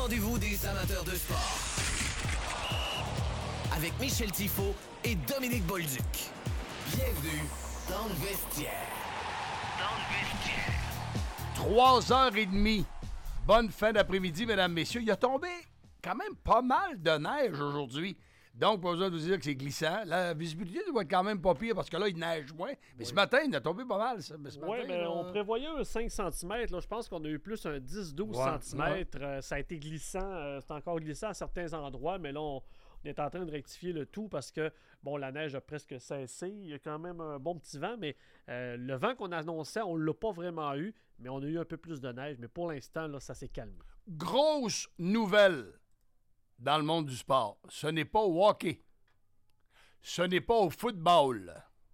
rendez-vous des amateurs de sport. Avec Michel Tifo et Dominique Bolduc. Bienvenue dans le vestiaire. 3h30. Bonne fin d'après-midi, mesdames, messieurs. Il a tombé quand même pas mal de neige aujourd'hui. Donc, pas besoin de vous dire que c'est glissant. La visibilité doit être quand même pas pire parce que là, il neige moins. Mais ce matin, il a tombé pas mal. Oui, mais on prévoyait un 5 cm. Là, je pense qu'on a eu plus un 10-12 cm. Ça a été glissant. C'est encore glissant à certains endroits, mais là, on est en train de rectifier le tout parce que, bon, la neige a presque cessé. Il y a quand même un bon petit vent, mais le vent qu'on annonçait, on ne l'a pas vraiment eu, mais on a eu un peu plus de neige. Mais pour l'instant, là, ça s'est calmé. Grosse nouvelle dans le monde du sport. Ce n'est pas au hockey. Ce n'est pas au football.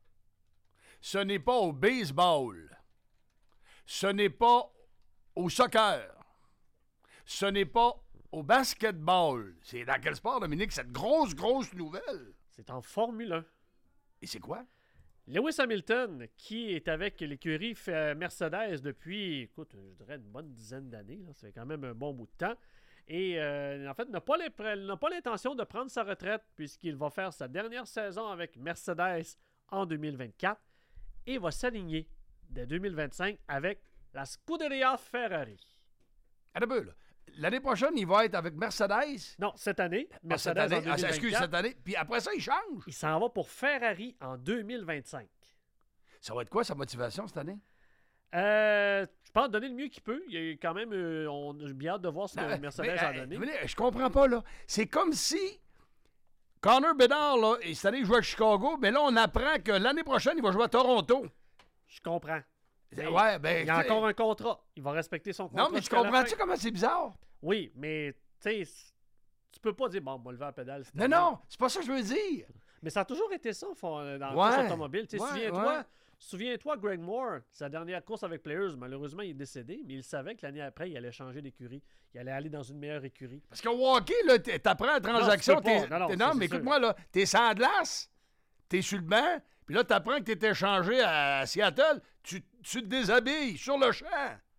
Ce n'est pas au baseball. Ce n'est pas au soccer. Ce n'est pas au basketball. C'est dans quel sport, Dominique, cette grosse nouvelle? C'est en Formule 1. Et c'est quoi? Lewis Hamilton, qui est avec l'écurie Mercedes depuis, écoute, je dirais une bonne dizaine d'années. Là. Ça fait quand même un bon bout de temps. Et en fait, n'a pas l'intention de prendre sa retraite puisqu'il va faire sa dernière saison avec Mercedes en 2024 et va s'aligner dès 2025 avec la Scuderia Ferrari. Attends un peu, là. L'année prochaine, il va être avec Mercedes? Non, cette année. Mercedes en 2024. Excuse, cette année. Puis après ça, il change. Il s'en va pour Ferrari en 2025. Ça va être quoi, sa motivation, cette année? Je pense donner le mieux qu'il peut. Il y a quand même, on a bien hâte de voir ce que Mercedes a donné. Je comprends pas, là. C'est comme si Connor Bedard, là, et cette année, il joue à Chicago, mais là, on apprend que l'année prochaine, il va jouer à Toronto. Je comprends. Ouais, ben, il y a encore un contrat. Il va respecter son contrat. Non, mais tu comprends-tu comment c'est bizarre? Oui, mais tu sais, tu peux pas dire, bon, on va lever la pédale. Non, c'est pas ça que je veux dire. Mais ça a toujours été ça dans la course automobile. Ouais. Souviens-toi, Greg Moore, sa dernière course avec Players, malheureusement, il est décédé, mais il savait que l'année après, il allait changer d'écurie. Il allait aller dans une meilleure écurie. Parce qu'au hockey, là, t'apprends la transaction. Non, mais écoute-moi, là, t'es sans glace, t'es sur le banc, puis là, t'apprends que t'es échangé à Seattle, tu te déshabilles sur le champ.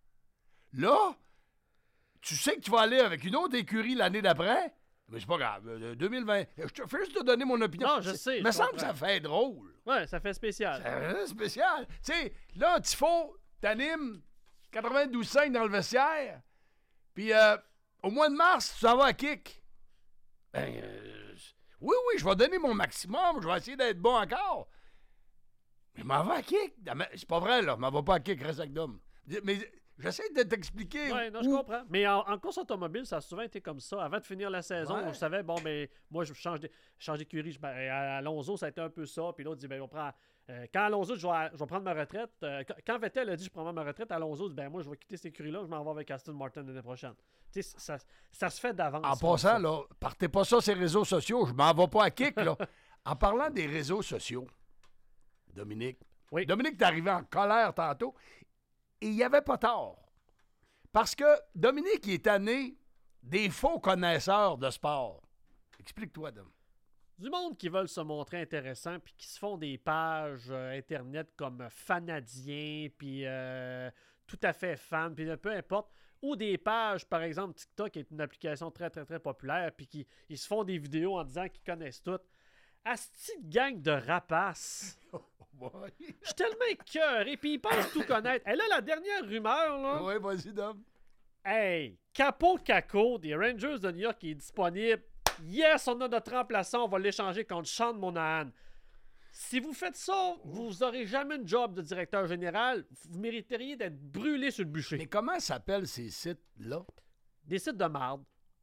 Là, tu sais que tu vas aller avec une autre écurie l'année d'après, mais c'est pas grave. 2020, je te fais juste te donner mon opinion. Non, je sais. Il me semble que ça fait drôle. Ouais, ça fait spécial. Ça fait spécial. Tu sais, là, Tifo, t'animes 92.5 dans le vestiaire, puis au mois de mars, tu s'en vas à Kick. Ben, oui, je vais donner mon maximum, je vais essayer d'être bon encore. Mais je m'en vais à Kick. C'est pas vrai, là, je m'en vais pas à Kick, reste avec Dom. Mais j'essaie de t'expliquer. Oui, non, je comprends. Mais en course automobile, ça a souvent été comme ça. Avant de finir la saison, je savais, bon, ben, moi, je change d'écurie. À Alonso, ça a été un peu ça. Puis l'autre dit, ben, on prend. Quand Alonso dit, je vais prendre ma retraite. Quand Vettel a dit, je prends ma retraite, Alonso dit, ben, moi, je vais quitter cette écurie-là, je m'en vais avec Aston Martin l'année prochaine. Tu sais, ça se fait d'avance. En passant, là, partez pas ça sur les réseaux sociaux. Je m'en vais pas à Kick, là. En parlant des réseaux sociaux, Dominique. Oui. Dominique, t'es arrivé en colère tantôt. Et il n'y avait pas tort. Parce que Dominique, il est tanné des faux connaisseurs de sport. Explique-toi, Dom. Du monde qui veulent se montrer intéressant puis qui se font des pages Internet comme Fanadien puis Tout à fait fan, puis peu importe. Ou des pages, par exemple, TikTok est une application très, très, très populaire puis qui ils se font des vidéos en disant qu'ils connaissent tout. Asti de gang de rapaces. Je suis tellement écœuré, puis ils pensent tout connaître. Et là, la dernière rumeur, là... Oui, vas-y, Dom. Hey, Capo Caco des Rangers de New York qui est disponible. Yes, on a notre remplaçant, on va l'échanger contre Sean Monahan. Si vous faites ça, vous n'aurez jamais une job de directeur général. Vous mériteriez d'être brûlé sur le bûcher. Mais comment s'appellent ces sites-là? Des sites de marde.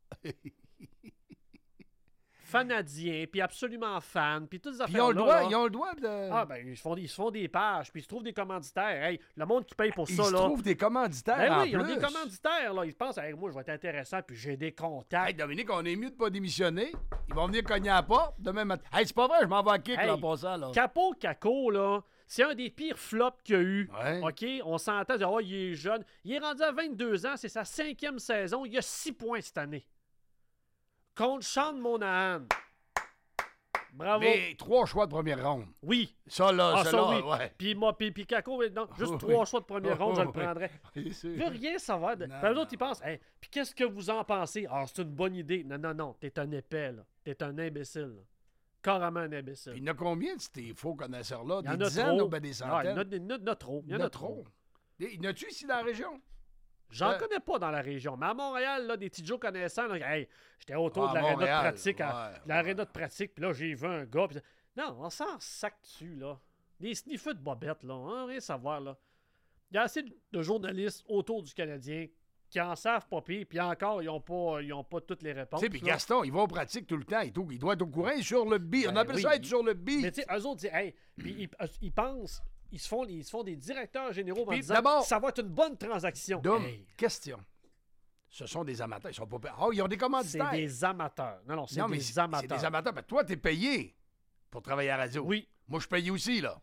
Fanadiens, puis absolument fans, puis toutes ces affaires-là. Ils ont le droit de... Ah, ben, ils se font des pages, puis ils se trouvent des commanditaires. Hey, le monde qui paye pour ça, là... Ils se trouvent des commanditaires, ben en oui, plus. Ils ont des commanditaires, là. Ils pensent, hey, moi, je vais être intéressant, puis j'ai des contacts. Hey, Dominique, on est mieux de pas démissionner. Ils vont venir cogner à la porte demain matin. Hey, c'est pas vrai, je m'en vais à Kick, là, en passant, là. Capo Caco, là, c'est un des pires flops qu'il y a eu. Ouais. OK? On s'entend, oh, il est jeune. Il est rendu à 22 ans, c'est sa 5e saison. Il a 6 points cette année. Contre Sean Monahan. Bravo. Mais 3 choix de première ronde. Oui. Ça, là, Ah, ça, ça, là, oui. ouais. Puis moi, puis Kako, non, juste Oui. 3 choix de première ronde, je le Oui. prendrais. C'est sûr. Je veux rien savoir. Non, Puis eux non. autres, ils pensent, hey, puis qu'est-ce que vous en pensez? Ah, c'est une bonne idée. Non, t'es un épais, là. T'es un imbécile, là. Carrément un imbécile. Puis il y en a combien de ces faux connaisseurs-là? Il y en Des a dizaines trop. ou ben des Ah, il y en centaines? a trop. Il y en a trop. Il y en a-tu ici dans la région? J'en connais pas dans la région. Mais à Montréal, là, des petits Joe connaissants, là, hey, j'étais autour de l'aréna de Montréal, pratique. L'aréna de pratique, puis là, j'ai vu un gars. Non, on s'en sac dessus, là. Des sniffeux de bobettes, là. On rien savoir, là. Il y a assez de journalistes autour du Canadien qui en savent pas pire, puis encore, ils ont pas toutes les réponses. Tu sais, puis là. Gaston, il va aux pratiques tout le temps. Il doit être au courant, il est sur le beat. On Ben appelle oui, ça être sur le beat. Mais tu sais, eux autres disent, hey, puis ils pensent, ils se font des directeurs généraux en Puis disant, d'abord- ça va être une bonne transaction. Dom, Hey, question. Ce sont des amateurs. Ils sont pas payés. Oh, ils ont des c'est commanditaires. des amateurs. Non, c'est Non, mais des amateurs. C'est des amateurs. Ben, toi, t'es payé pour travailler à la radio. Oui. Moi, je suis payé aussi, là.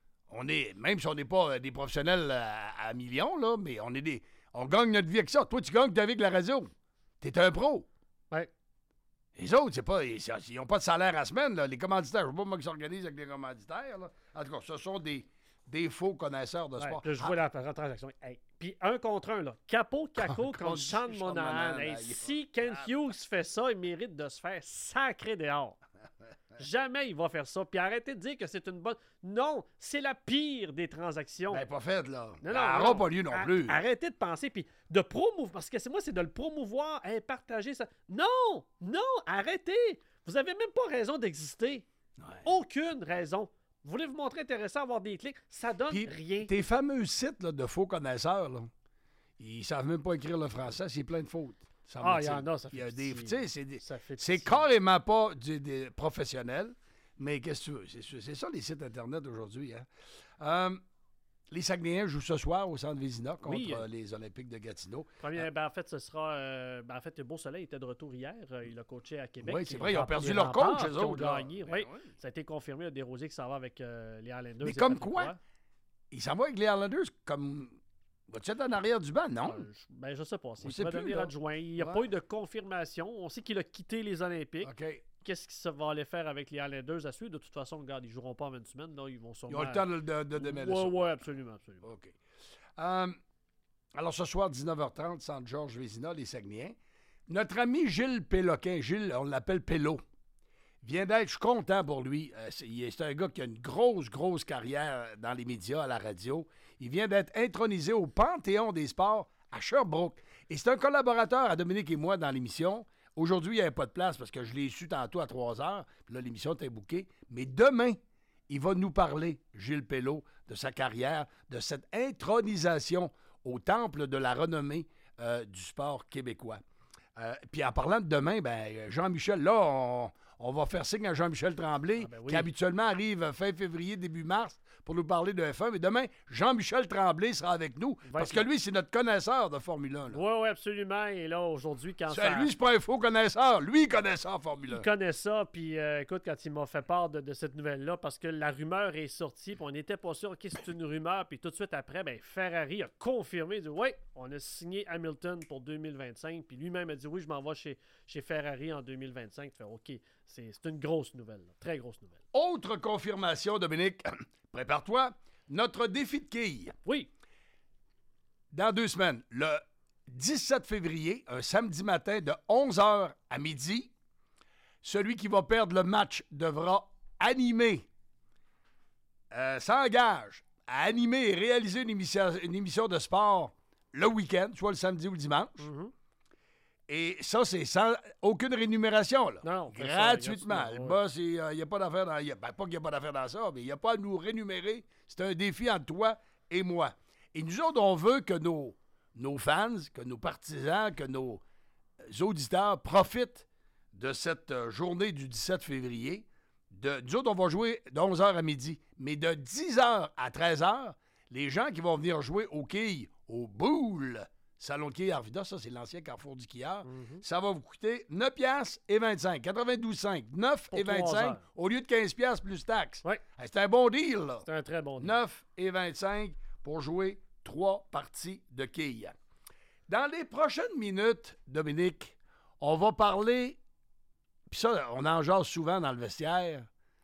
Même si on n'est pas des professionnels à millions, là, mais on gagne notre vie avec ça. Toi, tu gagnes ta vie avec la radio. T'es un pro. Ouais. Les autres, ils n'ont pas de salaire à semaine, là. Les commanditaires, je ne sais pas moi qui s'organise avec les commanditaires, là. En tout cas, ce sont des faux connaisseurs de Ouais, sport. puis là, je vois la transaction. Hey. Puis 1 contre 1, là. Kako Contre contre Sean Sean Monahan. Monahan, Hey, il est si Ken Hughes fait ça, il mérite de se faire sacrer dehors. Jamais il va faire ça. Puis arrêtez de dire que c'est une bonne... Non, c'est la pire des transactions. Ben, pas fait, là. Non, Ça n'aura pas lieu non plus. Arrêtez de penser, puis de promouvoir, parce que c'est de le promouvoir, hey, partager ça. Non, arrêtez. Vous avez même pas raison d'exister. Ouais. Aucune raison. Vous voulez vous montrer intéressant, avoir des clics, ça donne Puis, rien. tes fameux sites là, de faux connaisseurs, là, ils savent même pas écrire le français, c'est plein de fautes. Ah, il y en a, ça Il y fait a des, pitié. tu sais, Ça fait c'est pitié. carrément pas des professionnels, mais qu'est-ce que tu veux? C'est ça les sites Internet aujourd'hui. Hein? Les Saguenayens jouent ce soir au Centre Vézina contre Oui. les Olympiques de Gatineau. En fait, ce sera. En fait, Beau Soleil était de retour hier. Il a coaché à Québec. Oui, c'est Il vrai, ils va ont perdu les leur Remparts coach, eux qui ont autres, là. gagné. Ben Oui. oui. Ça a été confirmé. Il y a Desrosiers qui s'en va avec les Highlanders. Mais et comme Patrick quoi? Roy. Ils s'en vont avec les Highlanders comme... Vas-tu être en arrière du banc? Non. Je sais pas. On Il sait va plus, devenir là. adjoint. Il n'y a Ouais. pas eu de confirmation. On sait qu'il a quitté les Olympiques. OK. Qu'est-ce qu'il va aller faire avec les Highlanders à suivre? De toute façon, regarde, ils ne joueront pas en 20 semaines. Là, ils vont Ils sûrement... ont le temps de démêler ça. Oui, absolument. OK. Alors, ce soir, 19h30, Centre Georges Vézina, les Saguenayens. Notre ami Gilles Péloquin, Gilles, on l'appelle Pélo, vient d'être, je suis content pour lui. C'est un gars qui a une grosse carrière dans les médias, à la radio. Il vient d'être intronisé au Panthéon des sports à Sherbrooke. Et c'est un collaborateur à Dominique et moi dans l'émission. Aujourd'hui, il n'y avait pas de place parce que je l'ai su tantôt à 3 heures. Puis là, l'émission était bouquée. Mais demain, il va nous parler, Gilles Pélo, de sa carrière, de cette intronisation au temple de la renommée du sport québécois. Puis en parlant de demain, ben Jean-Michel, là, on va faire signe à Jean-Michel Tremblay, Ah ben oui. qui habituellement arrive fin février, début mars, pour nous parler de F1. Mais demain, Jean-Michel Tremblay sera avec nous, Il va parce être que là. lui, c'est notre connaisseur de Formule 1. Là. Oui, absolument. Et là, aujourd'hui, quand ça... Lui, c'est pas un faux connaisseur. Lui, il connaît ça en Formule 1. Il connaît ça, puis écoute, quand il m'a fait part de cette nouvelle-là, parce que la rumeur est sortie, puis on n'était pas sûr, OK, c'est une rumeur, puis tout de suite après, ben, Ferrari a confirmé, il dit, oui, on a signé Hamilton pour 2025, puis lui-même a dit, oui, je m'en vais chez Ferrari en 2025. Tu fais, OK, c'est une grosse nouvelle, là, très grosse nouvelle. Autre confirmation, Dominique, prépare-toi, notre défi de quilles. Oui, Dans 2 semaines, le 17 février, un samedi matin de 11h à midi, celui qui va perdre le match devra animer, s'engage à animer et réaliser une émission de sport le week-end, soit le samedi ou le dimanche. Mhm. Et ça, c'est sans aucune rémunération. Là. Non, on fait ça gratuitement. gratuitement, Le ouais. boss, il n'y a pas d'affaire dans... pas qu'il n'y a pas d'affaire dans ça, mais il n'y a pas à nous rémunérer. C'est un défi entre toi et moi. Et nous autres, on veut que nos fans, que nos partisans, que nos auditeurs profitent de cette journée du 17 février. Nous autres, on va jouer de 11h à midi. Mais de 10h à 13h, les gens qui vont venir jouer au quilles, au boule, Salon de quilles Arvida, ça, c'est l'ancien Carrefour du quillard, ça va vous coûter 9 piastres et 25, 92,5, 9 Pour et 3 25 heures. au lieu de 15 piastres plus taxes. Ouais. Hey, c'est un bon deal, là. c'est un très bon deal. 9 et 25 pour jouer 3 parties de quilles. Dans les prochaines minutes, Dominique, on va parler, puis ça, on en jase souvent dans le vestiaire,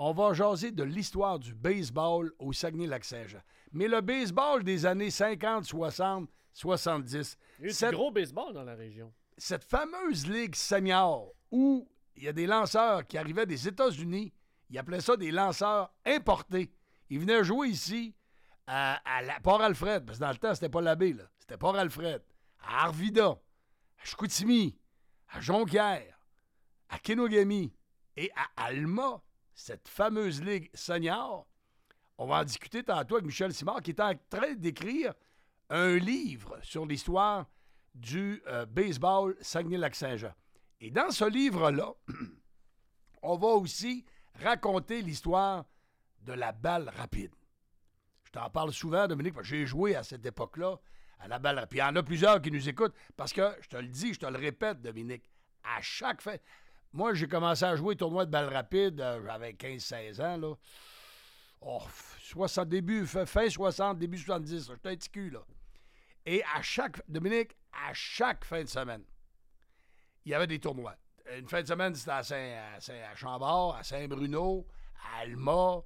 on va jaser de l'histoire du baseball au Saguenay-Lac-Saint-Jean. Mais le baseball des années 50, 60, 70. Il y a eu du gros baseball dans la région. Cette fameuse ligue senior où il y a des lanceurs qui arrivaient des États-Unis, ils appelaient ça des lanceurs importés. Ils venaient jouer ici à Port-Alfred, parce que dans le temps, c'était pas l'abbé, là. C'était Port-Alfred, à Arvida, à Chicoutimi, à Jonquière, à Kenogami et à Alma, cette fameuse ligue senior. On va en discuter tantôt avec Michel Simard, qui est en train d'écrire un livre sur l'histoire du baseball Saguenay-Lac-Saint-Jean. Et dans ce livre-là, on va aussi raconter l'histoire de la balle rapide. Je t'en parle souvent, Dominique, parce que j'ai joué à cette époque-là à la balle rapide. Puis il y en a plusieurs qui nous écoutent, parce que, je te le dis, je te le répète, Dominique, à chaque fin... Moi, j'ai commencé à jouer tournoi de balle rapide, j'avais 15-16 ans, là. Oh, fin 60, début 70, j'étais un petit cul, là. Et Dominique, à chaque fin de semaine, il y avait des tournois. Une fin de semaine, c'était à Chambord, à Saint-Bruno, à Alma,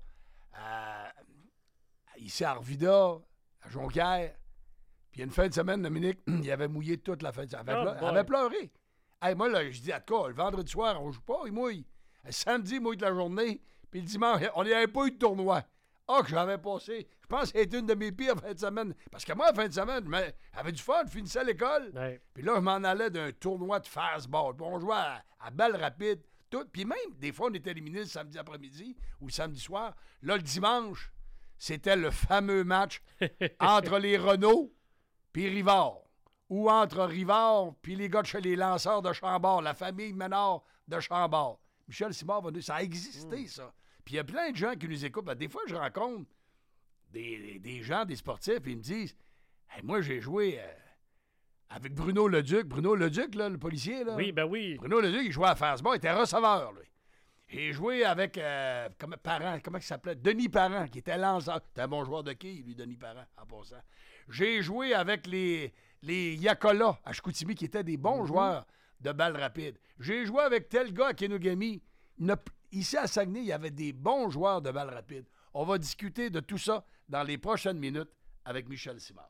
ici à Arvida, à Jonquière. Puis une fin de semaine, Dominique, il avait mouillé toute la fin de semaine. Il avait pleuré. Hey, moi, là, je dis, en tout cas, le vendredi soir, on joue pas, il mouille. Le samedi, il mouille de la journée. Puis le dimanche, on n'y avait pas eu de tournoi. Ah, que j'avais passé. Je pense que c'était une de mes pires fins de semaine. Parce que moi, la fin de semaine, j'avais du fun, je finissais l'école. Ouais. Puis là, je m'en allais d'un tournoi de fastball. Puis on jouait à balle rapide. Tout. Puis même, des fois, on était éliminés le samedi après-midi ou le samedi soir. Là, le dimanche, c'était le fameux match entre les Renault puis Rivard. Ou entre Rivard puis les gars de chez les lanceurs de Chambord, la famille Ménard de Chambord. Michel Simard va nous... Ça a existé, ça. Puis il y a plein de gens qui nous écoutent. Ben, des fois, je rencontre des gens, des sportifs, et ils me disent hey, moi, j'ai joué avec Bruno Leduc. Bruno Leduc, là, le policier. Là. Oui, ben oui. Bruno Leduc, il jouait à fastball, il était receveur, lui. J'ai joué avec comment il s'appelait? Denis Parent, qui était lanceur. C'était un bon joueur de quilles, lui, Denis Parent, en passant. J'ai joué avec les Yakola à Chicoutimi, qui étaient des bons joueurs de balles rapides. J'ai joué avec tel gars à Kenogami. Ici, à Saguenay, il y avait des bons joueurs de balles rapides. On va discuter de tout ça dans les prochaines minutes avec Michel Simard.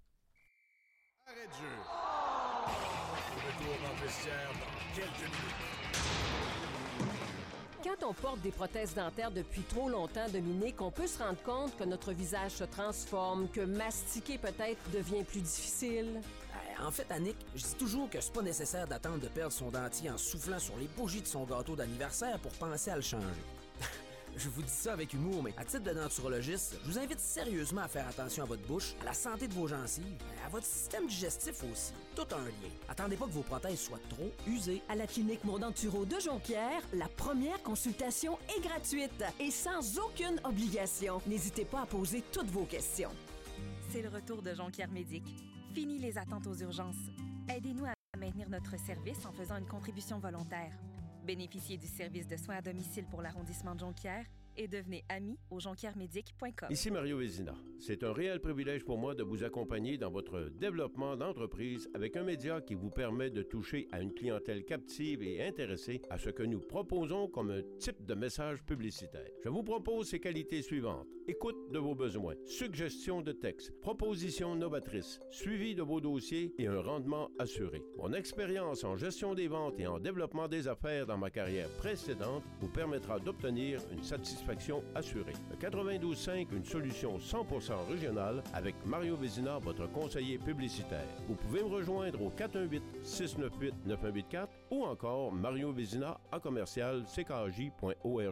Arrêt de jeu. Retour dans le vestiaire dans quelques minutes. Quand on porte des prothèses dentaires depuis trop longtemps, Dominique, on peut se rendre compte que notre visage se transforme, que mastiquer peut-être devient plus difficile. En fait, Annick, je dis toujours que c'est pas nécessaire d'attendre de perdre son dentier en soufflant sur les bougies de son gâteau d'anniversaire pour penser à le changer. Je vous dis ça avec humour, mais à titre de denturologiste, je vous invite sérieusement à faire attention à votre bouche, à la santé de vos gencives, à votre système digestif aussi. Tout a un lien. Attendez pas que vos prothèses soient trop usées. À la clinique Mondanturo de Jonquière, la première consultation est gratuite et sans aucune obligation. N'hésitez pas à poser toutes vos questions. C'est le retour de Jonquière Médic. Fini les attentes aux urgences. Aidez-nous à maintenir notre service en faisant une contribution volontaire. Bénéficiez du service de soins à domicile pour l'arrondissement de Jonquière et devenez ami au jonquieremédic.com. Ici Mario Vézina. C'est un réel privilège pour moi de vous accompagner dans votre développement d'entreprise avec un média qui vous permet de toucher à une clientèle captive et intéressée à ce que nous proposons comme un type de message publicitaire. Je vous propose ces qualités suivantes. Écoute de vos besoins, suggestion de texte, propositions novatrices, suivi de vos dossiers et un rendement assuré. Mon expérience en gestion des ventes et en développement des affaires dans ma carrière précédente vous permettra d'obtenir une satisfaction assurée. Le 92.5, une solution 100% régionale avec Mario Vézina, votre conseiller publicitaire. Vous pouvez me rejoindre au 418-698-9184 ou encore Mario Vézina à commercial ckj.org.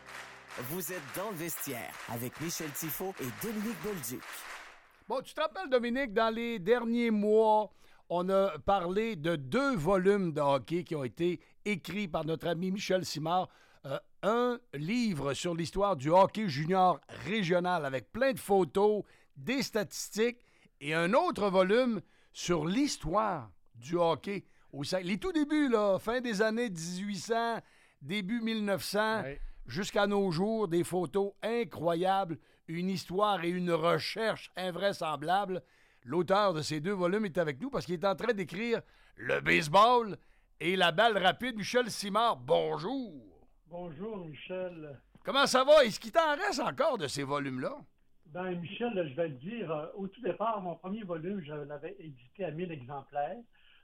Vous êtes dans le vestiaire avec Michel Tifo et Dominique Bolduc. Bon, tu te rappelles, Dominique, dans les derniers mois, on a parlé de 2 volumes de hockey qui ont été écrits par notre ami Michel Simard. Un livre sur l'histoire du hockey junior régional avec plein de photos, des statistiques, et un autre volume sur l'histoire du hockey. Les tout débuts, là, fin des années 1800, début 1900, Ouais. jusqu'à nos jours, des photos incroyables, une histoire et une recherche invraisemblables. L'auteur de ces 2 volumes est avec nous parce qu'il est en train d'écrire le baseball et la balle rapide. Michel Simard, bonjour. Bonjour, Michel. Comment ça va? Est-ce qu'il t'en reste encore de ces volumes-là? Ben, Michel, je vais te dire, au tout départ, mon premier volume, je l'avais édité à 1000 exemplaires.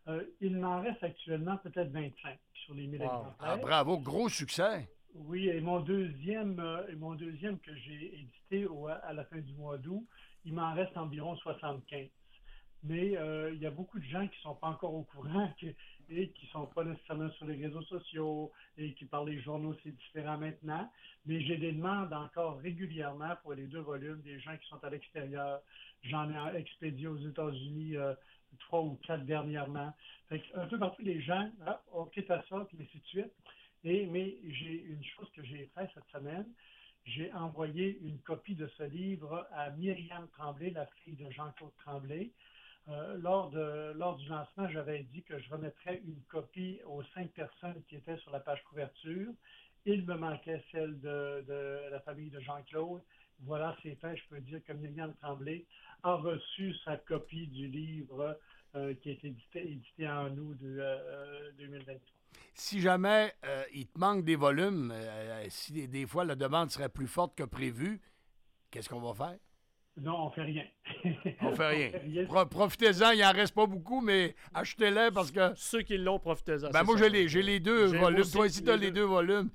Il m'en reste actuellement peut-être 25 sur les 1000 exemplaires. Ah, bravo, gros succès. Oui, et mon deuxième que j'ai édité à la fin du mois d'août, il m'en reste environ 75. Mais il y a beaucoup de gens qui ne sont pas encore au courant et qui ne sont pas nécessairement sur les réseaux sociaux et qui par les journaux, c'est différent maintenant. Mais j'ai des demandes encore régulièrement pour les 2 volumes, des gens qui sont à l'extérieur. J'en ai expédié aux États-Unis 3 ou 4 dernièrement. Fait que, un peu partout, les gens, OK, t'as ça, puis ainsi de suite. Mais j'ai une chose que j'ai faite cette semaine. J'ai envoyé une copie de ce livre à Myriam Tremblay, la fille de Jean-Claude Tremblay. Lors du lancement, j'avais dit que je remettrais une copie aux 5 personnes qui étaient sur la page couverture. Il me manquait celle de la famille de Jean-Claude. Voilà, c'est fait. Je peux dire que Myriam Tremblay a reçu sa copie du livre qui a été édité en août 2023. Si jamais il te manque des volumes, si des fois la demande serait plus forte que prévu, qu'est-ce qu'on va faire? Non, on fait rien. On fait rien. Profitez-en, il n'en reste pas beaucoup, mais achetez-les parce que... Ceux qui l'ont, profitez-en. Ben moi, j'ai les 2 volumes. Toi aussi, tu as les 2 volumes.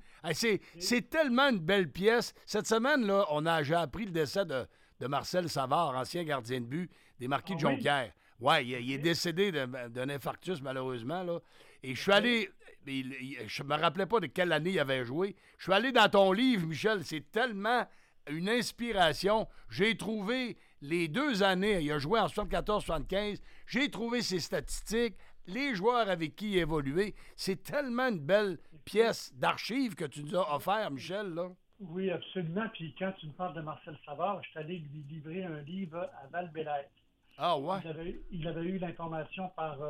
C'est tellement une belle pièce. Cette semaine, là, j'ai appris le décès de Marcel Savard, ancien gardien de but des Marquis de Jonquière. Oui, il est décédé d'un infarctus, malheureusement. Là. Et je suis allé... Je me rappelais pas de quelle année il avait joué. Je suis allé dans ton livre, Michel. C'est tellement une inspiration. J'ai trouvé les 2 années. Il a joué en 74-75. J'ai trouvé ses statistiques, les joueurs avec qui il a évolué. C'est tellement une belle pièce d'archives que tu nous as offert, Michel. Là. Oui, absolument. Puis quand tu me parles de Marcel Savard, je suis allé lui livrer un livre à Val-Bélair. Ah ouais? Il avait eu l'information par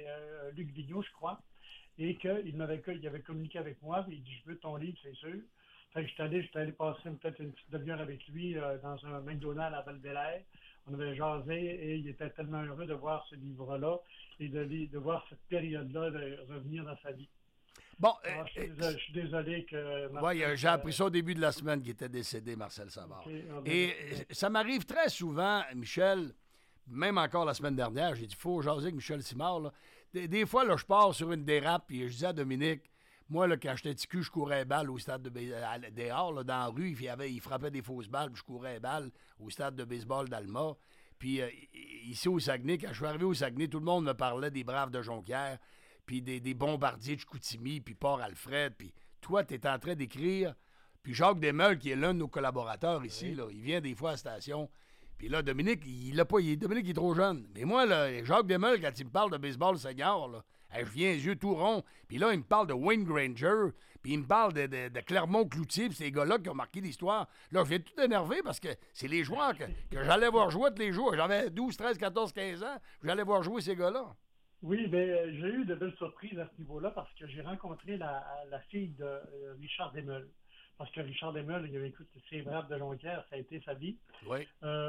Luc Vigneault, je crois, et il avait communiqué avec moi. Il dit, je veux ton livre, c'est sûr. Fait que j'étais allé passer peut-être une petite demi-heure avec lui dans un McDonald's à Val-Bélair. On avait jasé et il était tellement heureux de voir ce livre-là et de voir cette période-là de revenir dans sa vie. Bon, alors, je suis désolé que... Oui, j'ai appris ça au début de la semaine qu'il était décédé, Marcel Savard. Okay, et ça m'arrive très souvent, Michel, même encore la semaine dernière, j'ai dit, il faut jaser avec Michel Simard. Là. Des fois, là, je pars sur une dérape et je dis à Dominique, moi, là, quand j'étais petit cul, je courais balle au stade dehors, là, dans la rue. Il frappait des fausses balles, puis je courais balle au stade de baseball d'Alma. Puis ici au Saguenay, quand je suis arrivé au Saguenay, tout le monde me parlait des Braves de Jonquière, puis des bombardiers de Chicoutimi, puis Port-Alfred. Puis toi, tu es en train d'écrire. Puis Jacques Desmeules, qui est l'un de nos collaborateurs ici, là, il vient des fois à la station. Puis là, Dominique, Dominique, il est trop jeune. Mais moi, là, Jacques Desmeules, quand il me parle de baseball senior, là, je viens les yeux tout ronds. Puis là, il me parle de Wayne Granger, puis il me parle de Clermont-Cloutier, puis ces gars-là qui ont marqué l'histoire. Là, je viens tout énervé parce que c'est les joueurs que j'allais voir jouer tous les jours. J'avais 12, 13, 14, 15 ans. J'allais voir jouer ces gars-là. Oui, bien, j'ai eu de belles surprises à ce niveau-là parce que j'ai rencontré la fille de Richard Desmeules. Parce que Richard Desmeules, il avait écouté ses Braves de Jonquière, ça a été sa vie. Oui.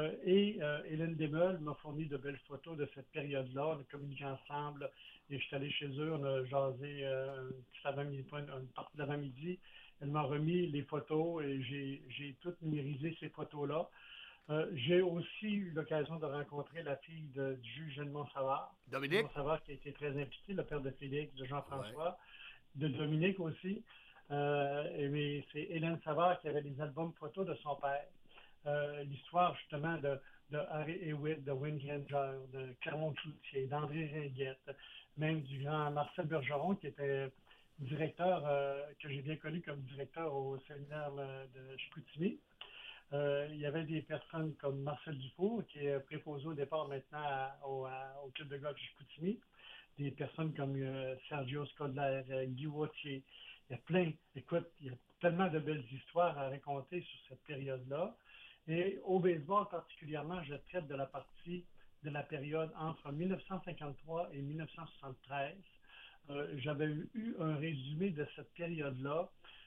Et Hélène Desmeules m'a fourni de belles photos de cette période-là. On a communiqué ensemble et je suis allé chez eux, on a jasé une partie de l'avant-midi. Elle m'a remis les photos et j'ai tout numérisé ces photos-là. J'ai aussi eu l'occasion de rencontrer la fille du juge Edmond Savard. Dominique. Edmond Savard qui a été très impliqué, le père de Félix, de Jean-François, de Dominique aussi. Mais c'est Hélène Savard qui avait les albums photos de son père. L'histoire justement de Harry Hewitt, de Wayne Granger, de Clermont-Cloutier, d'André Ringuette, même du grand Marcel Bergeron qui était directeur, que j'ai bien connu comme directeur au séminaire de Chicoutimi. Il y avait des personnes comme Marcel Dufour qui est préposé au départ maintenant au club de golf de Chicoutimi. Des personnes comme Sergio Scodler, Guy Wautier. Il y a tellement de belles histoires à raconter sur cette période-là. Et au baseball particulièrement, je traite de la partie de la période entre 1953 et 1973. J'avais eu un résumé de cette période-là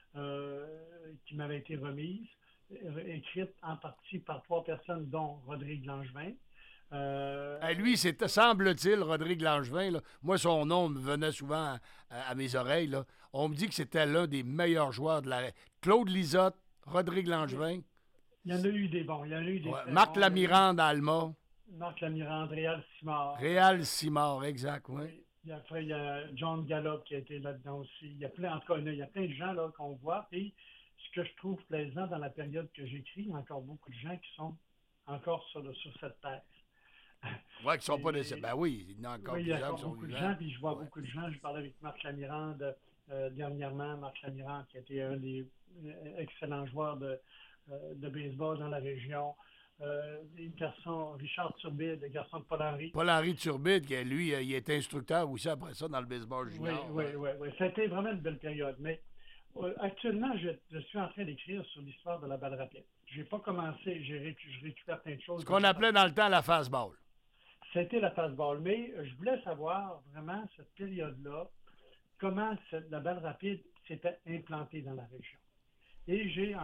qui m'avait été remise, écrite en partie par 3 personnes, dont Rodrigue Langevin. Lui, semble-t-il, Rodrigue Langevin, là, moi, son nom me venait souvent à mes oreilles. Là. On me dit que c'était l'un des meilleurs joueurs de la... Claude Lisotte, Rodrigue Langevin. Il y en a eu des bons. Il y en a eu des Ouais, très Marc bons. Lamirande, Alma. Marc Lamirande, Réal Simard. Réal Simard, exact, oui. Oui. Et après, il y a John Gallup qui a été là-dedans aussi. Il y a plein, en tout cas, il y a plein de gens là, qu'on voit. Et ce que je trouve plaisant dans la période que j'écris, il y a encore beaucoup de gens qui sont encore sur cette terre. Oui, qui ne sont pas décédés. Ben oui, il y en a encore Oui, il y a plusieurs encore qui sont beaucoup de vivants. gens, puis je vois beaucoup de gens. Je parlais avec Marc Lamirande dernièrement. Marc Lamirande, qui a été un des excellents joueurs de baseball dans la région. Des garçons, Richard Turbide, des garçons de Paul-Henri. Paul-Henri Turbide, qui, lui, il est instructeur aussi après ça dans le baseball junior. Oui. Ça a été vraiment une belle période. Mais actuellement, je suis en train d'écrire sur l'histoire de la balle rapide. Je n'ai pas commencé, je récupère plein de choses. Ce qu'on appelait dans le temps la fastball. C'était la fastball. Mais je voulais savoir vraiment cette période-là, comment la balle rapide s'était implantée dans la région. Et j'ai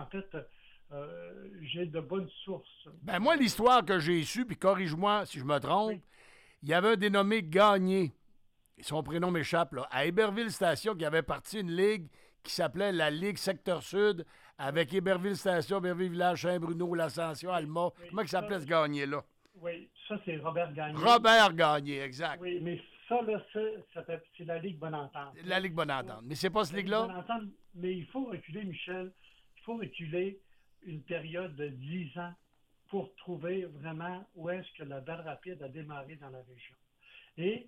j'ai de bonnes sources. Ben moi, l'histoire que j'ai eue, puis corrige-moi si je me trompe, il y avait un dénommé Gagné, son prénom m'échappe, là, à Héberville Station, qui avait parti une ligue qui s'appelait la Ligue Secteur Sud, avec Héberville Station, Héberville Village, Saint-Bruno, l'Ascension, Alma. Comment il s'appelait ce Gagné-là? Oui, ça c'est Robert Gagné. Robert Gagné, exact. Oui, mais ça, là, c'est la Ligue Bonne Entente. La Ligue Bonne Entente. Mais c'est pas cette ligue-là? Bonne Entente, mais il faut reculer, Michel, il faut reculer une période de 10 ans pour trouver vraiment où est-ce que la balle rapide a démarré dans la région. Et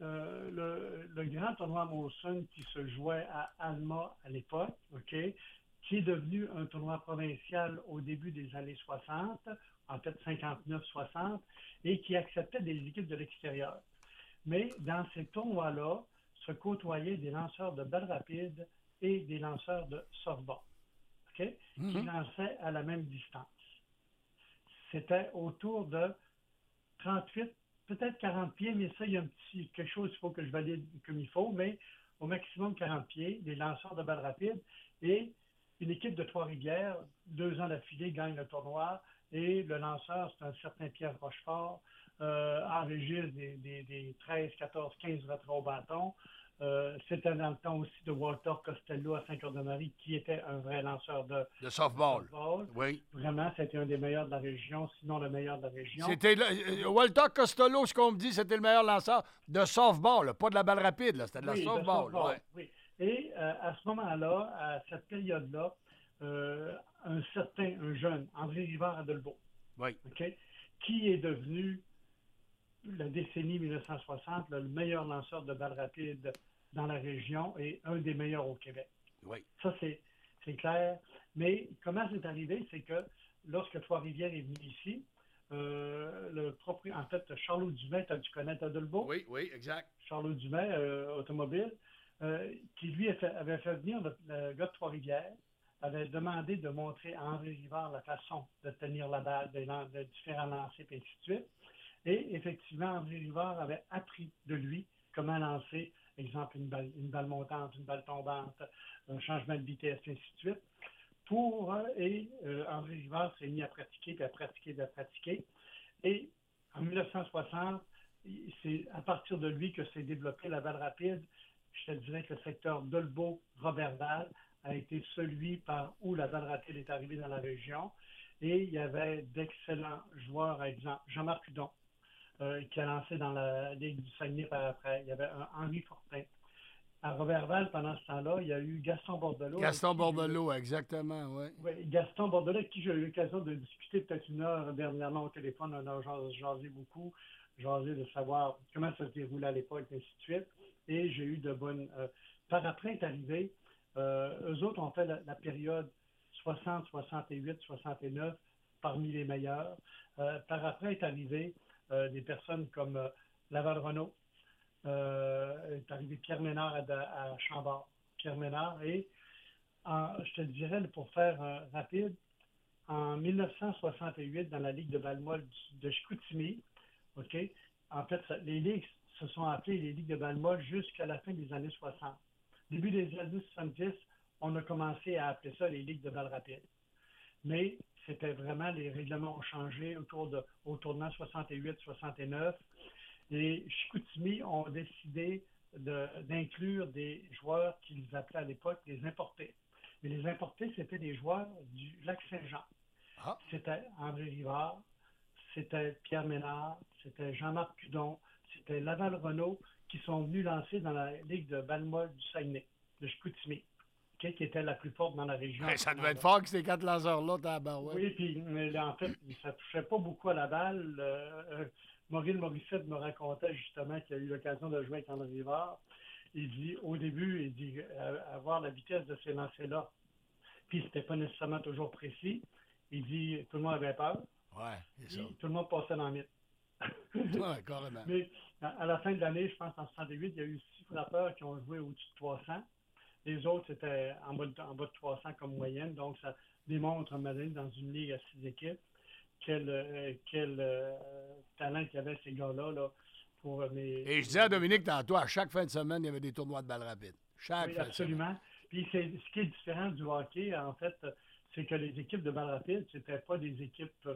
le grand tournoi Molson qui se jouait à Alma à l'époque, OK, qui est devenu un tournoi provincial au début des années 60, en fait 59-60, et qui acceptait des équipes de l'extérieur. Mais dans ces tournois-là, se côtoyaient des lanceurs de balles rapides et des lanceurs de softball, OK, qui lançaient à la même distance. C'était autour de 38, peut-être 40 pieds, mais ça, il y a quelque chose qu'il faut que je valide comme il faut, mais au maximum 40 pieds, des lanceurs de balles rapides, et une équipe de Trois-Rivières, 2 ans d'affilée, gagne le tournoi, et le lanceur, c'est un certain Pierre Rochefort, enregistre des 13, 14, 15 retraits au bâton. C'était dans le temps aussi de Walter Costello à Saint-Cœur-de-Marie, qui était un vrai lanceur de softball. Oui. Vraiment, c'était un des meilleurs de la région, sinon le meilleur de la région. C'était Walter Costello, ce qu'on me dit, c'était le meilleur lanceur de softball, là, pas de la balle rapide, là, c'était de la softball. Ouais. Oui. Et à ce moment-là, à cette période-là, un jeune, André Rivard-Adelbault, oui. Okay, qui est devenu, la décennie 1960, le meilleur lanceur de balles rapides dans la région et un des meilleurs au Québec. Oui. Ça, c'est clair. Mais comment c'est arrivé? C'est que lorsque Trois-Rivières est venu ici, en fait, Charlot Dumais, tu connais Adelbault? Oui, exact. Charlot Dumais, automobile, qui lui avait fait venir le gars de Trois-Rivières, avait demandé de montrer à André Rivard la façon de tenir la balle, de différents lancers, et ainsi de suite. Et effectivement, André Rivard avait appris de lui comment lancer, exemple, une balle montante, une balle tombante, un changement de vitesse, et ainsi de suite. André Rivard s'est mis à pratiquer, puis à pratiquer, puis à pratiquer. Et en 1960, c'est à partir de lui que s'est développée la balle rapide. Je te dirais que le secteur Dolbeau-Roberval a été celui par où la balle rapide est arrivée dans la région. Et il y avait d'excellents joueurs, par exemple, Jean-Marc Hudon, qui a lancé dans la Ligue du Saguenay par après. Il y avait un Henri Fortin. À Roberval, pendant ce temps-là, il y a eu Gaston Bordelot. Exactement, oui. Oui, Gaston Bordelot, avec qui j'ai eu l'occasion de discuter peut-être une heure dernièrement au téléphone. On a jasé beaucoup, de savoir comment ça se déroulait à l'époque, et ainsi de suite. Et j'ai eu de bonnes... par après est arrivé, eux autres ont fait la période 60, 68, 69 parmi les meilleurs. Par après est arrivé des personnes comme Laval-Renault, est arrivé Pierre Ménard à Chambord. Pierre Ménard, et je te dirais, pour faire rapide, en 1968, dans la Ligue de balle-molle de Chicoutimi, OK, en fait, les ligues se sont appelées les Ligues de balle-molle jusqu'à la fin des années 60. Début des années 70, on a commencé à appeler ça les Ligues de balle rapide. Mais c'était vraiment, les règlements ont changé au tournant 68-69. Et Chicoutimi ont décidé d'inclure des joueurs qu'ils appelaient à l'époque des importés. Mais les importés, c'était des joueurs du Lac-Saint-Jean. Ah. C'était André Rivard, c'était Pierre Ménard, c'était Jean-Marc Cudon, c'était Laval-Renault qui sont venus lancer dans la Ligue de Balmol du Saguenay, de Chicoutimi, qui était la plus forte dans la région. Ça devait être fort que ces 4 lanceurs-là, tabarouette. Oui, puis en fait, ça touchait pas beaucoup à la balle. Maurice Morissette me racontait justement qu'il a eu l'occasion de jouer avec André Rivard. Il dit, au début, avoir la vitesse de ces lancers-là, puis c'était pas nécessairement toujours précis. Il dit, tout le monde avait peur. Ouais, c'est ça. Tout le monde passait dans le mythe. Ouais, carrément. Mais à la fin de l'année, je pense en 68, il y a eu 6 frappeurs qui ont joué au-dessus de 300. Les autres, c'était en bas de 300 comme moyenne. Donc, ça démontre, à un moment donné, dans une ligue à 6 équipes, quel talent qu'il y avait ces gars-là. Là, Et je disais à Dominique tantôt, à chaque fin de semaine, il y avait des tournois de balles rapides. Chaque fin absolument. de semaine. Puis, ce qui est différent du hockey, en fait, c'est que les équipes de balles rapides, c'était pas des équipes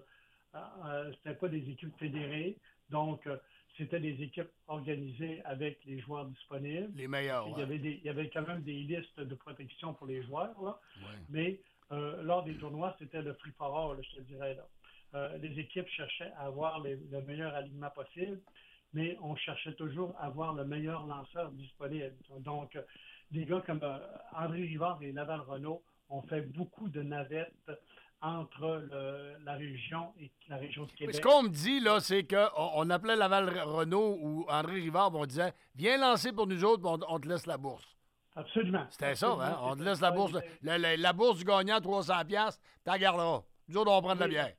fédérées. Donc, c'était des équipes organisées avec les joueurs disponibles. Les meilleurs, il y avait quand même des listes de protection pour les joueurs, là. Ouais. Mais lors des tournois, c'était le free for all, je te dirais. Là. Les équipes cherchaient à avoir le meilleur alignement possible, mais on cherchait toujours à avoir le meilleur lanceur disponible. Donc, des gars comme André Rivard et Laval-Renault ont fait beaucoup de navettes entre la région et la région de Québec. Ce qu'on me dit, là, c'est qu'on appelait Laval-Renault ou André Rivard, on disait « Viens lancer pour nous autres, on te laisse la bourse. » Absolument. C'était ça, hein? On te laisse la bourse. La bourse du gagnant, 300$, t'en garderas. Nous autres, on prend de la bière.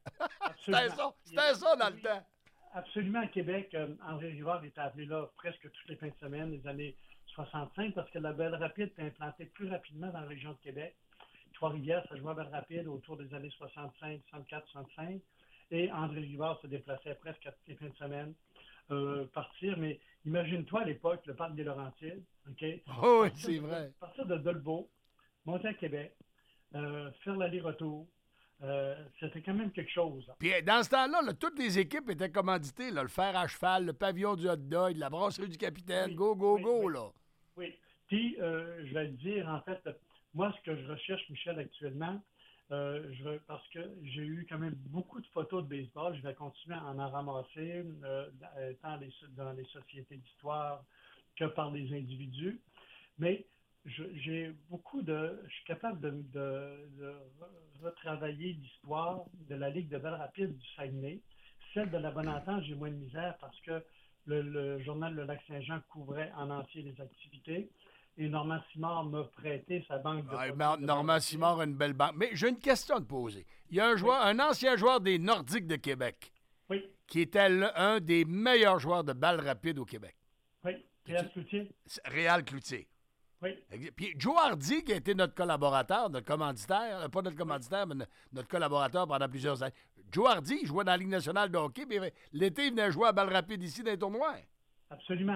C'était ça dans le temps. Absolument, à Québec, André Rivard était appelé là presque toutes les fins de semaine des années 65 parce que la Belle Rapide était implantée plus rapidement dans la région de Québec. Trois-Rivières, ça jouait à Belle Rapide autour des années 65, 64, 65. Et André Rivard se déplaçait presque toutes les fins de semaine partir. Mais imagine-toi à l'époque, le parc des Laurentides. Okay? Oh, oui, c'est vrai. Partir de Dolbeau, monter à Québec, faire l'aller-retour. C'était quand même quelque chose. Hein. Puis dans ce temps-là, là, toutes les équipes étaient commanditées. Là, le fer à cheval, le pavillon du hot dog, la brasserie du capitaine. Oui, go, là. Oui. Puis, je vais te dire, en fait, moi, ce que je recherche, Michel, actuellement, parce que j'ai eu quand même beaucoup de photos de baseball, je vais continuer à en ramasser, tant dans les sociétés d'histoire que par les individus. Mais j'ai je suis capable de retravailler l'histoire de la Ligue de balle rapide du Saguenay. Celle de la Bonne-Entente, j'ai moins de misère parce que le journal Le Lac-Saint-Jean couvrait en entier les activités. Et Normand Simard m'a prêté sa banque de... Normand Simard a une belle banque. Mais j'ai une question à te poser. Il y a un ancien joueur des Nordiques de Québec qui était un des meilleurs joueurs de balle rapide au Québec. Oui, Réal Cloutier. Réal Cloutier. Oui. Puis Joe Hardy, qui a été notre collaborateur, notre commanditaire, pas notre commanditaire, mais notre collaborateur pendant plusieurs années. Joe Hardy, il jouait dans la Ligue nationale de hockey, puis l'été, il venait jouer à balle rapide ici dans les tournois. Absolument.